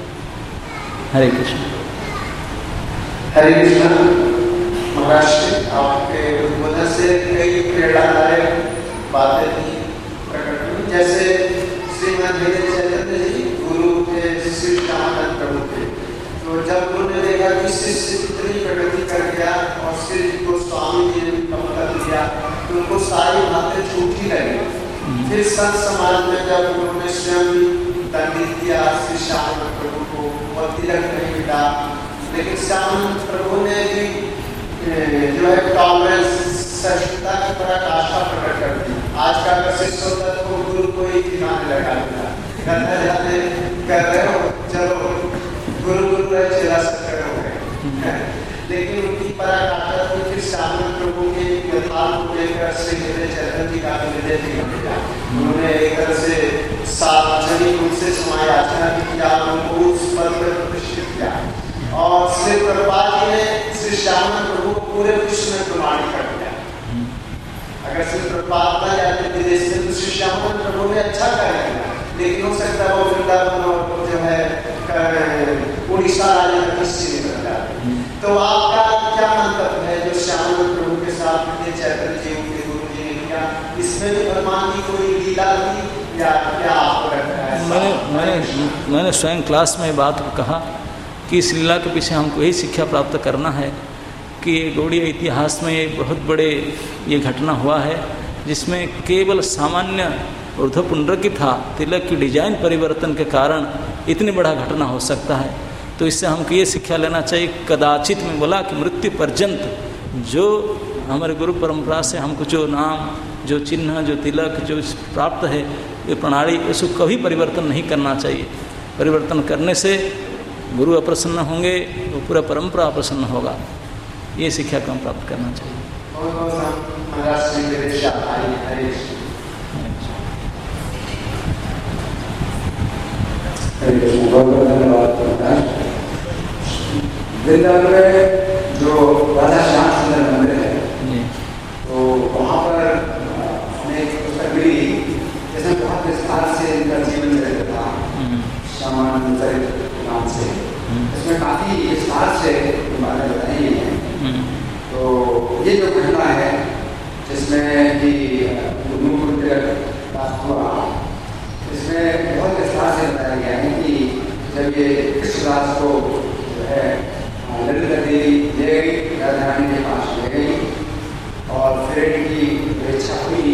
हरे कृष्ण। हरे कृष्ण। महाराज, आपके उद्बोधन से कई प्रेरणादायक बातें थी प्रकट हुई, जैसे श्रीमद् भगवद चैतन्य जी गुरु थे, श्री श्यामानंद प्रभु थे। तो जब उन्होंने देखा कि शिष्य इतनी प्रगति कर गया और श्री गोस्वामी जी ने कमल दिया, तो उनको सारी बातें छूट ही लगी। फिर संत समाज में जब उन्होंने स्वयं दंडित किया श्री श्यामानंद प्रभु को, और तिलक नहीं मिला, लेकिन श्यामानंद प्रभु ने भी जो है टॉलरेंस, सहिष्णुता की पराकाष्ठा प्रकट कर दी। आज का शिष्य होता तो गुरु को ही दिखाने लगा देता, जाते कर रहे हो, चलो गुरु गुरु रहे, चेला सत्कर हो गए। लेकिन उनकी पराकाष्ठा थी। फिर श्यामानंद प्रभु के यथार्थ को लेकर श्री चैतन्य जी का निर्देश दिया। उन्होंने एक तरह से सार्वजनिक रूप से समाज आचरण किया, उनको उस पद पर प्रतिष्ठित किया, और श्री प्रभुपाद जी ने श्री श्यामानंद प्रभु को पूरे विश्व में प्रमाणित कर दिया। अगर श्री प्रभुपाद न जाते विदेश में तो श्री श्यामानंद प्रभु ने अच्छा कर दिया, लेकिन हो सकता है वो वृंदावन और जो है उड़ीसा राज्य में किसी निकल जाते। तो आपका क्या मंतव्य है जो श्यामानंद प्रभु के साथ चैतन्य जी के गुरु जी ने किया, इसमें भी भगवान की कोई लीला थी या क्या आपको लगता है? मैंने स्वयं क्लास में बात को कहा कि इस लीला के पीछे हमको यही शिक्षा प्राप्त करना है कि गौड़ीय इतिहास में एक बहुत बड़े ये घटना हुआ है, जिसमें केवल सामान्य ऊर्ध्वपुंड्र की था, तिलक की डिजाइन परिवर्तन के कारण इतनी बड़ा घटना हो सकता है। तो इससे हमको ये शिक्षा लेना चाहिए, कदाचित में बोला कि मृत्यु पर्यंत जो हमारे गुरु परंपरा से हमको जो नाम, जो चिन्ह, जो तिलक, जो प्राप्त है, ये प्रणाली, इसको कभी परिवर्तन नहीं करना चाहिए। परिवर्तन करने से गुरु अप्रसन्न होंगे, वो पूरा परंपरा अप्रसन्न होगा। ये शिक्षा को हम प्राप्त करना चाहिए। वृंदावन में जो राधा श्याम सुंदर मंदिर है, तो वहाँ पर हमें एक पुस्तक मिली जिसमें बहुत विस्तार से इनका जीवन चरित्र था, श्यामानंद चरित्र नाम से। इसमें काफी विस्तार से बातें बताई गई हैं। तो ये जो घटना है जिसमें कि बात हुआ, इसमें बहुत विस्तार से बताया गया है कि जब ये कृष्णदास को जो है ललिता देवी ले गई, राधा रानी के पास ले गई और फिर इनकी इच्छा हुई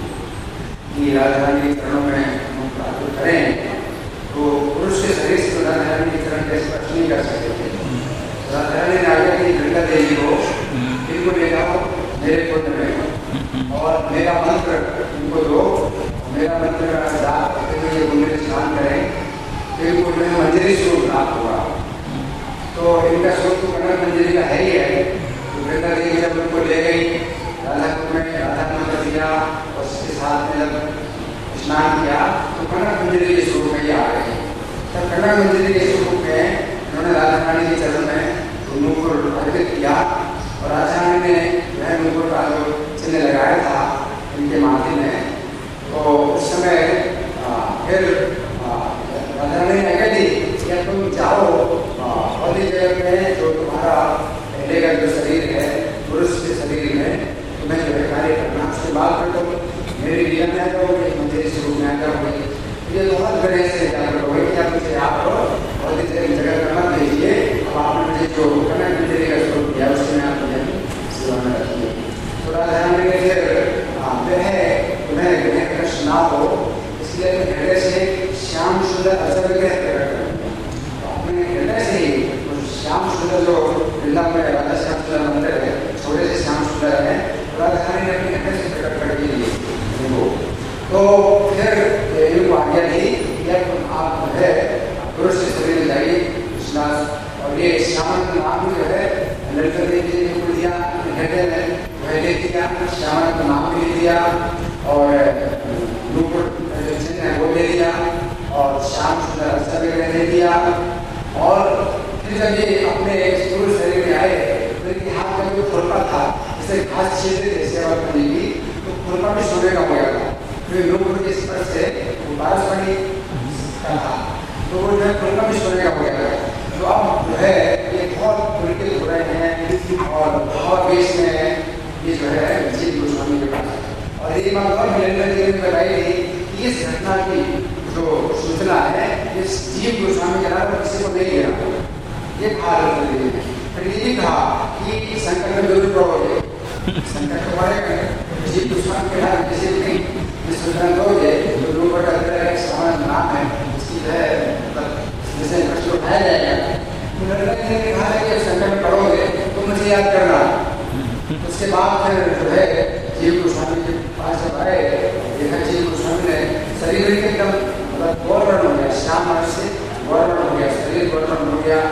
कि राधा रानी के चरणों में प्राप्त करें, तो पुरुष के शरीर से राधा रानी के चरण का स्पर्श नहीं कर सकते थे। राधा रानी ने आगे की ललिता देवी को इनको ले जाओ मेरे कुंड में और मेरा मंत्र इनको दो, मेरा मंत्र का जाप करते हुए ये कुंड में स्नान करें, फिर कुंड में मंजरी स्वरूप प्राप्त हुआ। तो इनका स्वरूप तो कन्नड़ मंजरी का है ही है। तो ललिता देवी जब उनको ले गई राधा कुंड में, राधा मंत्र दिया और उसके साथ में जब स्नान किया तो कन्नड़ मंजरी के स्वरूप में ही आ गए। तब कन्नड़ मंजरी के स्वरूप में उन्होंने राधा रानी के चरण में नूपुर अर्पित किया और राधा रानी ने वह नूपुर का जो चिन्ह लगाया था इनके माथे में, तो उस समय फिर राधा रानी ने कह दी कि तुम जाओ भौतिक जगत में जो तुम्हारा पहले का जो शरीर है पुरुष के शरीर में तुम्हें जो है कार्य करना, उसके बाद फिर तुम मेरी लीला में आ जाओगे, मंजरी स्वरूप में आ जाओगे। ये बहुत बड़े से क्या करोगे कि आप मुझे आप भौतिक जगत में मत भेजिए, अब आपने मुझे जो करना मंजरी का स्वरूप दिया उसमें आप मुझे सेवा में रखिए। तो राधा रानी ने फिर तुम्हें ग्रह कष्ट ना हो इसलिए हृदय से श्याम सुंदर अचल ग्रह प्रकट करो। अपने हृदय से ही श्याम सुंदर जो वृंदावन में राधा श्याम सुंदर मंदिर है, छोटे से श्याम सुंदर है, राधा रानी ने अपने हृदय से प्रकट करके लिए इनको। तो फिर इनको आज्ञा दी कि अब आप जो है पुरुष के शरीर में जाइए विश्वास, और ये श्यामन का नाम जो है ललिता देवी जी ने दिया, हृदय में वह ले दिया, श्यामन का नाम भी दिया और नूपुर चिन्ह है वो ले दिया और श्याम सुंदर अक्षर वगैरह दे दिया। और फिर जब ये अपने स्थूल शरीर में आए तो इनके हाथ में जो खुरपा था, जैसे घास छीलते थे सेवा करने की, तो खुरपा भी सोने का हो गया था। फिर नूपुर के स्पर्श से बारिश बनी था, तो वो जो खुरपा भी सोने का हो गया था। तो अब जो है ये बहुत पुलकित हो रहे हैं और बहुत देश में ये जो है जीव गोस्वामी के पास, और ये बात और ललिता देवी ने बताई थी कि इस घटना की जो सूचना है इस जीव गोस्वामी के अलावा किसी को नहीं दिया। ये कहा ललिता देवी ने, फिर ये कहा कि संकट में जरूर पड़ोगे, संकट तो पड़ेगा, जीव गोस्वामी के अलावा किसी को नहीं ये सूचना दोगे तो लोगों का एक सामान्य नाम है इसकी जो है जैसे कष्ट उठाया जाएगा। तो ललिता देवी ने कहा है कि संकट में पड़ोगे तो मुझे याद करना। उसके बाद फिर जो है जीव गोस्वामी के पास जब आए, देखा जीव गोस्वामी ने शरीर एकदम मतलब गौरवर्ण हो गया, श्याम वर्ष से गौरवर्ण हो गया, शरीर गौरवर्ण हो गया,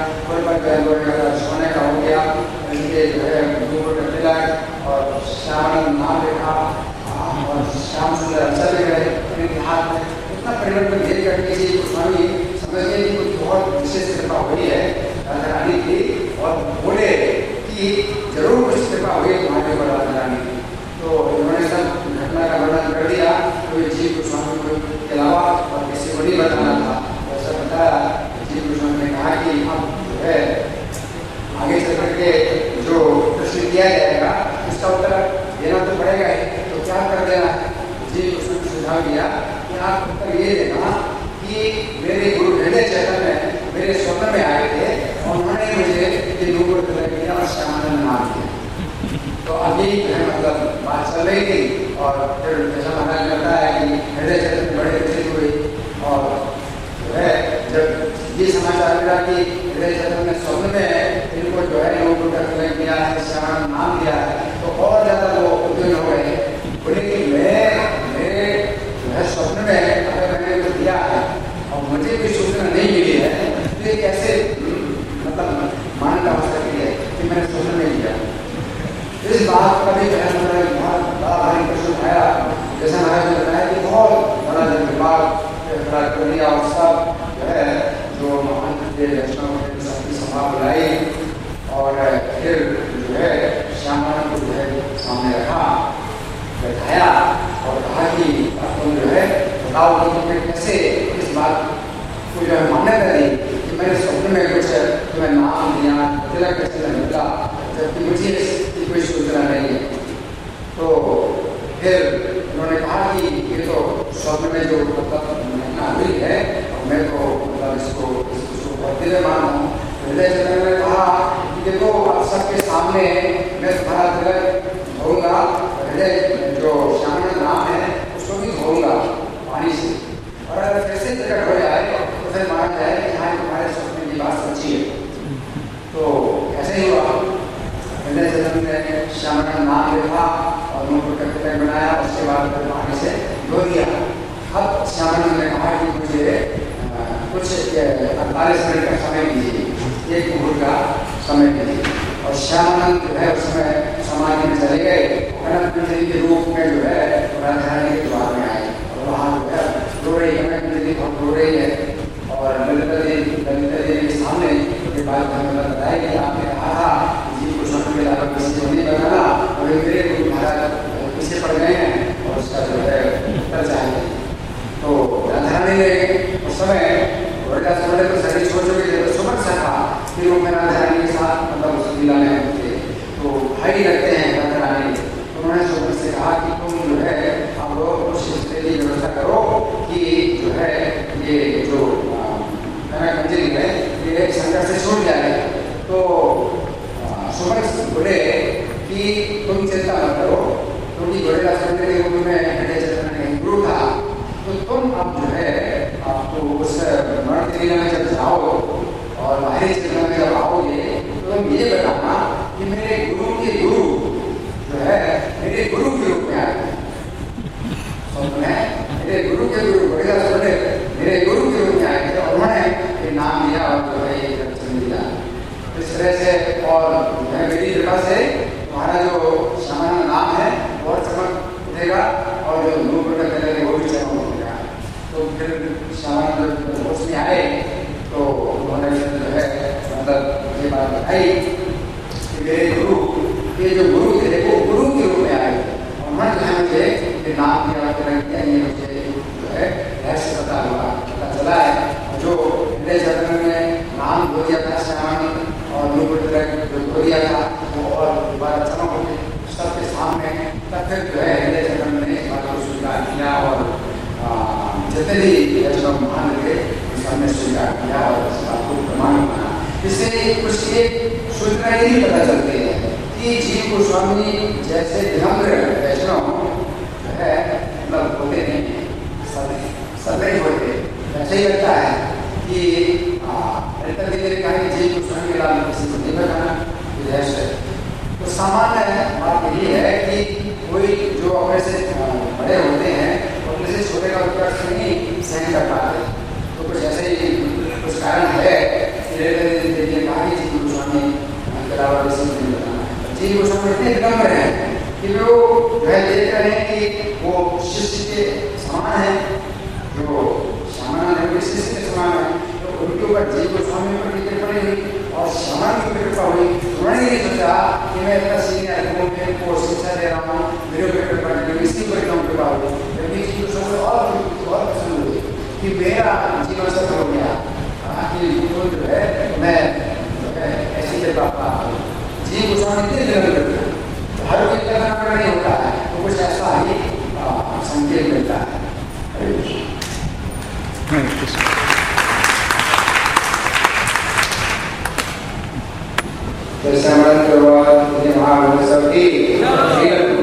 सोने का हो गया, इनके जो है तिलक और श्याम नाम लिखा और श्याम सुंदर अक्षर भी रहे इनके हाथ में। इतना परिवर्तन देख करके जीव गोस्वामी समझ गए कि कुछ बहुत विशेष कृपा हुई है राधा रानी की, और बोले कि जरूर कुछ कृपा हुई तुम्हारे ऊपर राधा रानी। तो उन्होंने सब घटना का वर्णन कर दिया, तो ये जीव गोस्वामी के अलावा और किसी को नहीं बताना था। ऐसा बताया जीव गोस्वामी ने कहा कि अब जो है आगे चल करके जो प्रश्न किया जाएगा उसका उत्तर देना तो पड़ेगा ही, तो क्या कर देना है। जीव गोस्वामी सुझाव दिया कि आप उत्तर ये देना कि मेरे गुरु हृदय चैतन्य मेरे स्वप्न में आए थे और उन्होंने मुझे ये नूपुर तिलक दिया और श्यामानंद नाम दिया। तो अभी मतलब बात चल रही थी और फिर जैसा महाराज करता है कि हृदय चैतन्य बड़े विचलित हुए, और जो है जब ये समाचार मिला कि हृदय चैतन्य ने स्वप्न में इनको जो है नूपुर का तिलक दिया है, श्यामानंद नाम दिया है, तो और ज्यादा वो उद्योग हो गए। बोले कि मेरे जो है स्वप्न में अगर मैंने कुछ दिया है और मुझे भी सूचना नहीं मिली है तो ये कैसे मतलब मान्यता हो सकती है कि मैंने स्वप्न में दिया। इस बात का भी बहुत बड़ा भारी प्रश्न उठाया, जैसा महाराज ने बताया कि बहुत बड़ा विभाग कर दिया और सब जो है जो महान वैष्णव सबकी सभा बुलाई और फिर जो है श्यामानंद को जो है सामने रखा, बैठाया और कहा कि तुम जो है बताओ कि तुमने कैसे इस बात को जो है मान्यता दी कि मैंने स्वप्न में कुछ तुम्हें नाम दिया, तिलक का चिन्ह मिला, जबकि मुझे इसकी कोई सूचना नहीं है। तो श्यामानंद नाम लिखा और उनको कविता बनाया, उसके बाद पानी से धो दिया। अब श्यामानंद ने कहा कि मुझे कुछ 48 मिनट का समय दीजिए, एक मुहूर्त का समय दीजिए। और श्यामानंद जो है उस समय समाधि में चले गए, कनक बिजली के रूप में जो है राधा रानी के द्वार में आए और वहाँ जो है रो रही है, कनक बिजली बहुत रो रही है। और ललिता देवी के सामने ये बात हमें बताया कि आपने कहा था जी को स्वप्न के अलावा किसी को नहीं बताना, और मेरे गुरु महाराज पीछे पड़ गए हैं और उसका जो है उत्तर चाहिए। तो राधा रानी ने उस समय तो सभी छोड़ चुके थे, तो सुबह से था कि वो राधा रानी के साथ मतलब उस लीला में थे, तो भाई लगते हैं राधा रानी। तो उन्होंने सुबह से कहा कि तुम जो है अब कुछ इसके लिए व्यवस्था करो कि जो है ये जो कनक मंजरी है ये संकट से छूट जाए। तो सुबह बोले कि तुम चिंता मत करो, क्योंकि गोरेदास मंदिर के रूप में हृदय चंद्र गुरु था, तो तुम अब जो है आपको उस मरण लीला में जब जाओ और बाहरी चंद्र में जब आओगे तो तुम ये बताना कि मेरे गुरु के गुरु जो है मेरे गुरु के रूप में आए, मेरे गुरु के गुरु गोरेदास मंदिर मेरे गुरु के रूप में आए थे और उन्होंने नाम दिया और जो है ये दिया इस तरह से। और मेरी कृपा से तुम्हारा जो श्यामानंद नाम है बहुत चमक उठेगा और जो नूर प्रकट करेंगे वो भी चमक उठेगा। तो फिर श्यामानंद होश में आए तो उन्होंने जो है मतलब ये बात बताई कि मेरे गुरु ये जो गुरु थे वो गुरु के रूप में आए और उन्होंने जो है मुझे नाम दिया ये मुझे जो है रहस्य पता चला है। जो हृदय चंद्र में नाम धो दिया था श्यामानंद और नूर जो धो दिया था वो और दोबारा चमक उठे सबके सामने, तब फिर जो है हृदय चंद्र ने इस बात को स्वीकार किया और जितने भी वैष्णव महान थे सबने स्वीकार किया और इस बात को प्रमाण माना। इससे कुछ एक सूचना ये भी पता चलती है कि जीव गोस्वामी जैसे विनम्र वैष्णव जो है मतलब होते नहीं सदैव होते। ऐसा ही लगता है कि जीव गोस्वामी के लाभ किसी को नहीं बताना रहस्य। तो सामान्य बात यही है कि कोई जो अपने से बड़े होते हैं अपने से छोटे का उत्कर्ष नहीं सहन कर पाते, तो कुछ ऐसे ही कुछ कारण है कि कहा कि जीव गोस्वामी के अलावा किसी को नहीं बताना। जीव गोस्वामी इतने विनम्र हैं कि वो वह देख रहे हैं कि वो शिष्य के समान है, जो श्यामानंद शिष्य के समान है, तो उनके ऊपर जीव गोस्वामी पर टिप्पणी हुई और श्यामानंद की कृपा हुई। उन्होंने ये सोचा कि मैं इतना सीनियर हूँ, मैं को शिक्षा दे रहा हूँ, मेरे ऊपर टिप्पणी हुई, इसी पर एकदम कृपा हुई। जबकि जीव गोस्वामी और पसंद हुई कि मेरा जीवन सफल हो गया कि जो है मैं ऐसी कृपा प्राप्त। जीव गोस्वामी इतने विनम्र करते हैं, हर कोई करना नहीं होता है, तो कुछ ऐसा ही संकेत मिलता है। जैसे हमारे परिवार सबकी